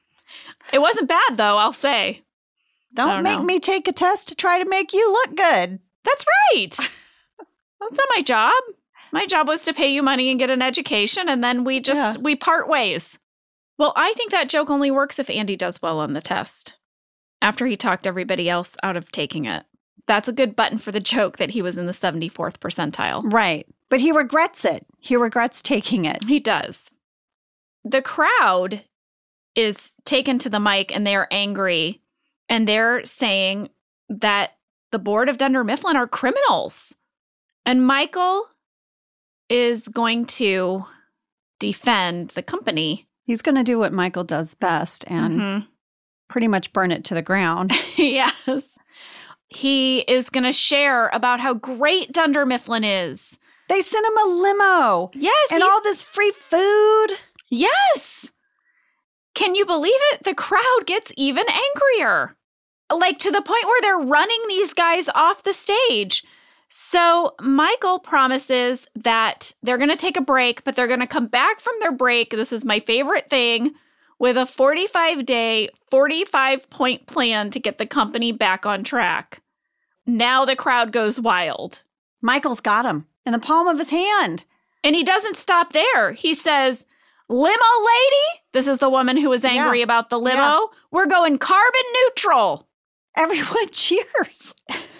It wasn't bad, though, I'll say. Don't make me take a test to try to make you look good. That's right. That's not my job. My job was to pay you money and get an education, and then we part ways. Well, I think that joke only works if Andy does well on the test after he talked everybody else out of taking it. That's a good button for the joke that he was in the 74th percentile. Right. But he regrets it. He regrets taking it. He does. The crowd is taken to the mic and they're angry and they're saying that the board of Dunder Mifflin are criminals. And Michael is going to defend the company. He's going to do what Michael does best and pretty much burn it to the ground. Yes. He is going to share about how great Dunder Mifflin is. They sent him a limo. Yes. And all this free food. Yes. Can you believe it? The crowd gets even angrier. Like to the point where they're running these guys off the stage. So Michael promises that they're going to take a break, but they're going to come back from their break. This is my favorite thing, with a 45-day, 45-point plan to get the company back on track. Now the crowd goes wild. Michael's got him in the palm of his hand. And he doesn't stop there. He says, limo lady, this is the woman who was angry about the limo, we're going carbon neutral. Everyone cheers.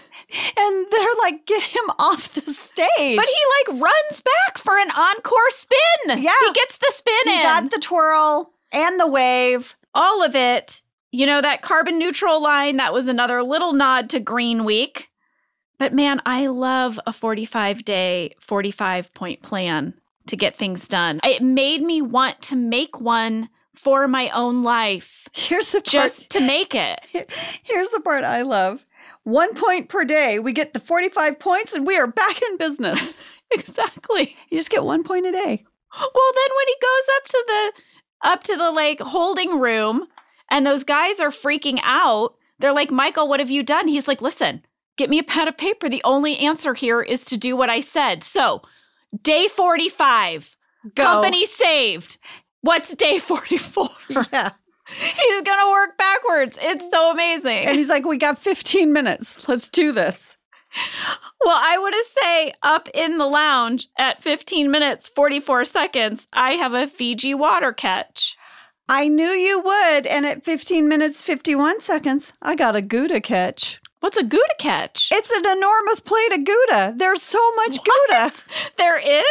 And they're like, get him off the stage. But he like runs back for an encore spin. Yeah. He gets the spin in. He got the twirl and the wave. All of it. You know, that carbon neutral line, that was another little nod to Green Week. But man, I love a 45-day, 45-point plan to get things done. It made me want to make one for my own life. Here's the part. Just to make it. Here's the part I love. 1 point per day. We get the 45 points and we are back in business. Exactly. You just get 1 point a day. Well, then when he goes up to the like holding room and those guys are freaking out, they're like, Michael, what have you done? He's like, listen, get me a pad of paper. The only answer here is to do what I said. So day 45, go. Company saved. What's day 44? Yeah. He's going to work backwards. It's so amazing. And he's like, we got 15 minutes. Let's do this. Well, I want to say up in the lounge at 15 minutes, 44 seconds, I have a Fiji water catch. I knew you would. And at 15 minutes, 51 seconds, I got a Gouda catch. What's a Gouda catch? It's an enormous plate of Gouda. There's so much Gouda. There is?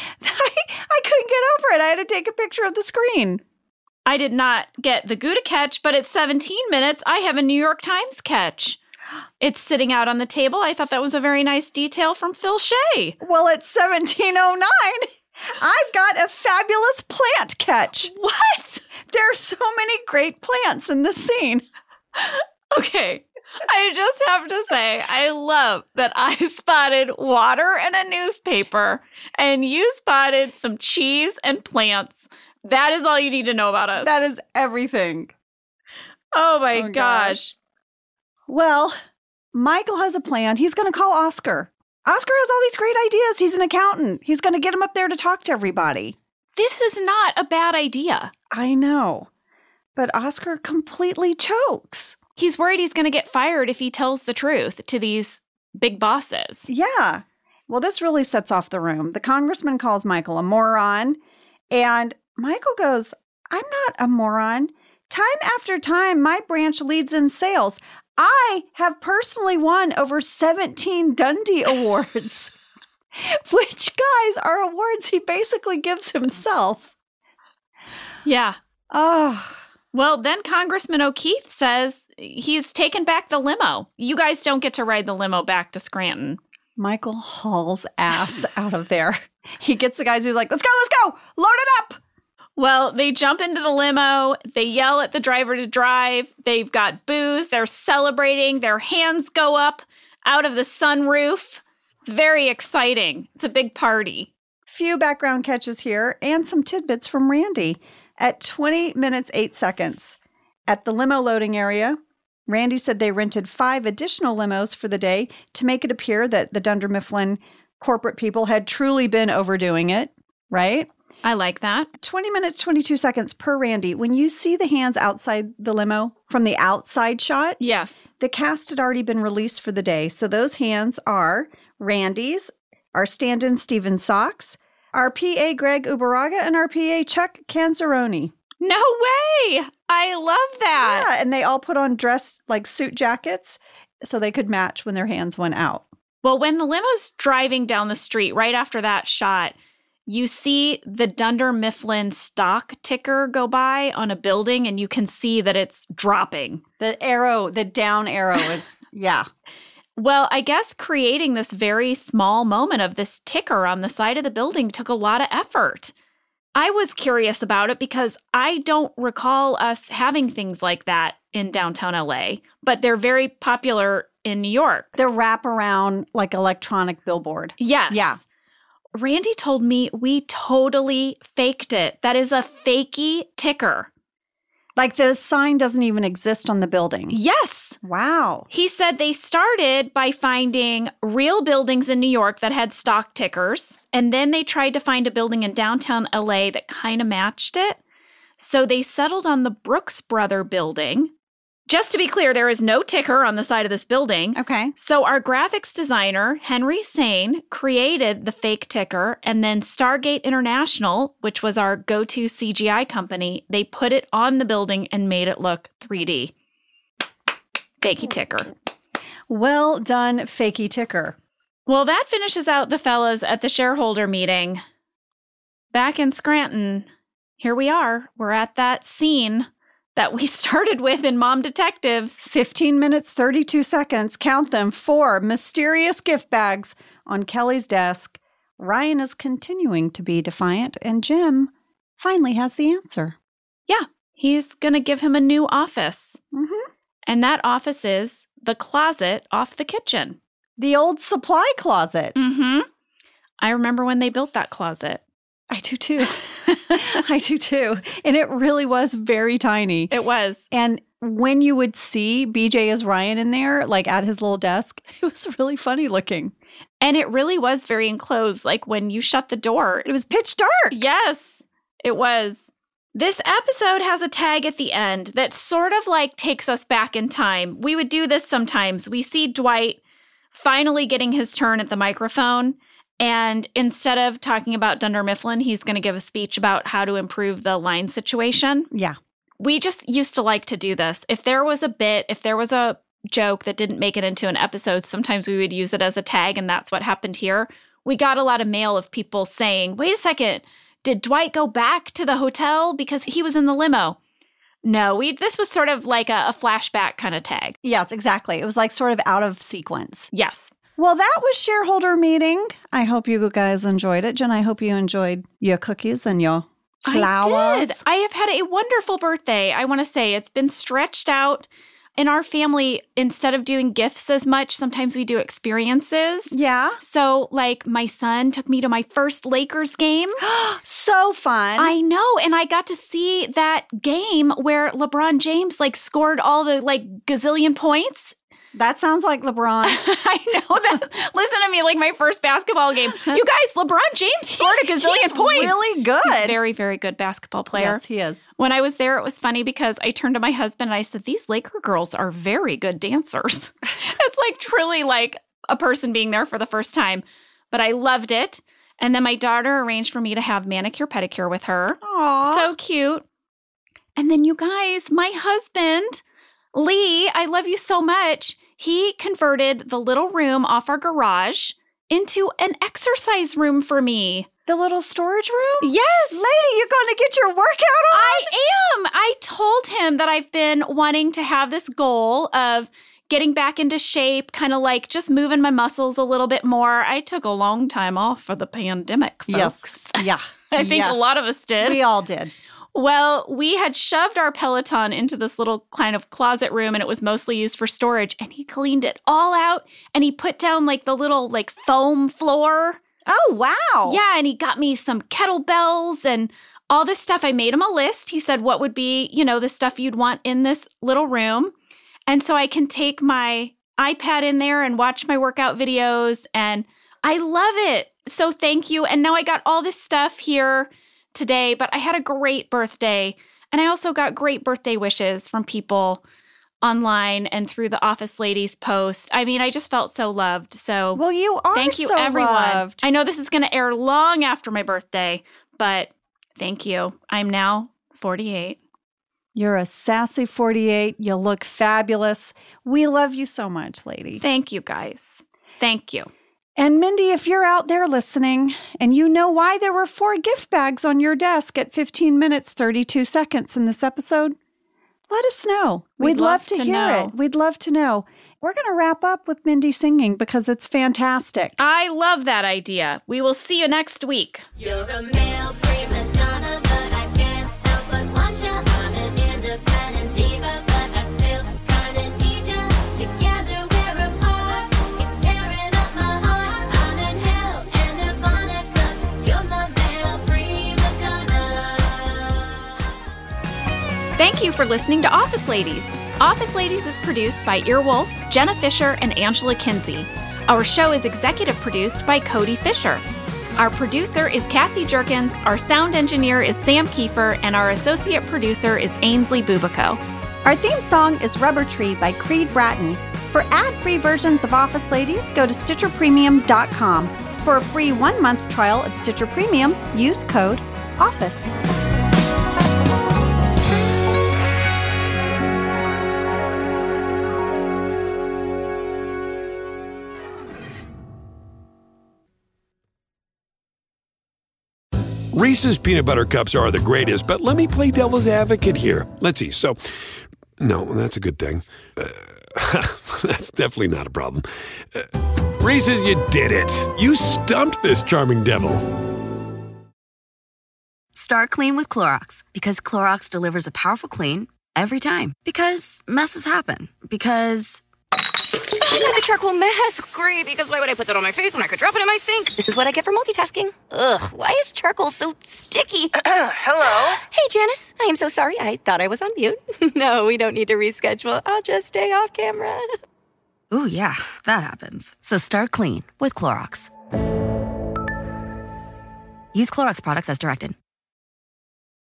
I couldn't get over it. I had to take a picture of the screen. I did not get the Gouda catch, but at 17 minutes, I have a New York Times catch. It's sitting out on the table. I thought that was a very nice detail from Phil Shea. Well, at 17:09, I've got a fabulous plant catch. What? There's so many great plants in this scene. Okay. I just have to say, I love that I spotted water and a newspaper, and you spotted some cheese and plants. That is all you need to know about us. That is everything. Oh my gosh. Well, Michael has a plan. He's going to call Oscar. Oscar has all these great ideas. He's an accountant. He's going to get him up there to talk to everybody. This is not a bad idea. I know. But Oscar completely chokes. He's worried he's going to get fired if he tells the truth to these big bosses. Yeah. Well, this really sets off the room. The congressman calls Michael a moron, and Michael goes, I'm not a moron. Time after time, my branch leads in sales. I have personally won over 17 Dundie Awards, which, guys, are awards he basically gives himself. Yeah. Oh. Well, then Congressman O'Keefe says he's taken back the limo. You guys don't get to ride the limo back to Scranton. Michael hauls ass out of there. He gets the guys, he's like, let's go, load it up. Well, they jump into the limo. They yell at the driver to drive. They've got booze. They're celebrating. Their hands go up out of the sunroof. It's very exciting. It's a big party. Few background catches here and some tidbits from Randy. At 20 minutes, 8 seconds, at the limo loading area, Randy said they rented 5 additional limos for the day to make it appear that the Dunder Mifflin corporate people had truly been overdoing it, right? I like that. 20 minutes, 22 seconds per Randy. When you see the hands outside the limo from the outside shot, yes, the cast had already been released for the day. So those hands are Randy's, our stand-in Steven Socks, our PA Greg Ubaraga, and our PA Chuck Canzaroni. No way! I love that. Yeah, and they all put on dress, like suit jackets, so they could match when their hands went out. Well, when the limo's driving down the street, right after that shot, you see the Dunder Mifflin stock ticker go by on a building, and you can see that it's dropping. The arrow, the down arrow is, yeah. Well, I guess creating this very small moment of this ticker on the side of the building took a lot of effort. I was curious about it because I don't recall us having things like that in downtown LA, but they're very popular in New York. The wraparound, like electronic billboard. Yes. Yeah. Randy told me we totally faked it. That is a fakey ticker. Like the sign doesn't even exist on the building. Yes. Wow. He said they started by finding real buildings in New York that had stock tickers, and then they tried to find a building in downtown LA that kind of matched it. So they settled on the Brooks Brother building. Just to be clear, there is no ticker on the side of this building. Okay. So our graphics designer, Henry Sane, created the fake ticker, and then Stargate International, which was our go-to CGI company, they put it on the building and made it look 3D. Fakey ticker. Well done, fakey ticker. Well, that finishes out the fellas at the shareholder meeting. Back in Scranton, here we are. We're at that scene that we started with in Mom Detectives. 15 minutes, 32 seconds. Count them. 4 mysterious gift bags on Kelly's desk. Ryan is continuing to be defiant, and Jim finally has the answer. Yeah, he's going to give him a new office. Mm-hmm. And that office is the closet off the kitchen. The old supply closet. Mm-hmm. I remember when they built that closet. I do too. I do too. And it really was very tiny. It was. And when you would see BJ as Ryan in there, like at his little desk, it was really funny looking. And it really was very enclosed. Like when you shut the door, it was pitch dark. Yes, it was. This episode has a tag at the end that sort of like takes us back in time. We would do this sometimes. We see Dwight finally getting his turn at the microphone. And instead of talking about Dunder Mifflin, he's going to give a speech about how to improve the line situation. Yeah. We just used to like to do this. If there was a bit, if there was a joke that didn't make it into an episode. Sometimes we would use it as a tag, and that's what happened here. We got a lot of mail of people saying, wait a second, did Dwight go back to the hotel because he was in the limo? No, this was sort of like a flashback kind of tag. Yes, exactly. It was like sort of out of sequence. Yes. Well, that was shareholder meeting. I hope you guys enjoyed it. Jen, I hope you enjoyed your cookies and your flowers. I did. I have had a wonderful birthday. I want to say it's been stretched out. In our family, instead of doing gifts as much, sometimes we do experiences. Yeah. So, like, my son took me to my first Lakers game. So fun. I know. And I got to see that game where LeBron James, like, scored all the, like, gazillion points. That sounds like LeBron. I know that. Listen to me, like my first basketball game. You guys, LeBron James scored a gazillion points. He's really good. He's a very, very good basketball player. Yes, he is. When I was there, it was funny because I turned to my husband and I said, these Laker girls are very good dancers. It's like truly like a person being there for the first time. But I loved it. And then my daughter arranged for me to have manicure, pedicure with her. Aww. So cute. And then you guys, my husband, Lee, I love you so much. He converted the little room off our garage into an exercise room for me. The little storage room? Yes. Lady, you're going to get your workout on? I am. I told him that I've been wanting to have this goal of getting back into shape, kind of like just moving my muscles a little bit more. I took a long time off for the pandemic, folks. Yes. Yeah. I think a lot of us did. We all did. Well, we had shoved our Peloton into this little kind of closet room, and it was mostly used for storage. And he cleaned it all out, and he put down like the little like foam floor. Oh, wow. Yeah, and he got me some kettlebells and all this stuff. I made him a list. He said, what would be, the stuff you'd want in this little room? And so I can take my iPad in there and watch my workout videos, and I love it. So thank you. And now I got all this stuff here today, but I had a great birthday. And I also got great birthday wishes from people online and through the Office Ladies post. I mean, I just felt so loved. So well, you are thank you, so everyone. Loved. I know this is going to air long after my birthday, but thank you. I'm now 48. You're a sassy 48. You look fabulous. We love you so much, lady. Thank you, guys. Thank you. And Mindy, if you're out there listening and you know why there were 4 gift bags on your desk at 15 minutes, 32 seconds in this episode, let us know. We'd love to hear it. We'd love to know. We're going to wrap up with Mindy singing because it's fantastic. I love that idea. We will see you next week. You're a male prima donna, but I can't help but want you. I'm an independent diva, but I still kind of need you. Together we're apart. It's tearing up my heart. I'm in hell and Nirvana, 'cause you're my male prima donna. Thank you for listening to Office Ladies. Office Ladies is produced by Earwolf, Jenna Fisher, and Angela Kinsey. Our show is executive produced by Cody Fisher. Our producer is Cassie Jerkins, our sound engineer is Sam Kiefer, and our associate producer is Ainsley Bubico. Our theme song is Rubber Tree by Creed Bratton. For ad-free versions of Office Ladies, go to StitcherPremium.com. For a free 1-month trial of Stitcher Premium, use code OFFICE. Reese's Peanut Butter Cups are the greatest, but let me play devil's advocate here. Let's see. So, no, that's a good thing. That's definitely not a problem. Reese's, you did it. You stumped this charming devil. Start clean with Clorox, because Clorox delivers a powerful clean every time. Because messes happen. Because I got a charcoal mask. Great, because why would I put that on my face when I could drop it in my sink? This is what I get for multitasking. Ugh, why is charcoal so sticky? Hello? Hey, Janice. I am so sorry. I thought I was on mute. No, we don't need to reschedule. I'll just stay off camera. Ooh, yeah, that happens. So start clean with Clorox. Use Clorox products as directed.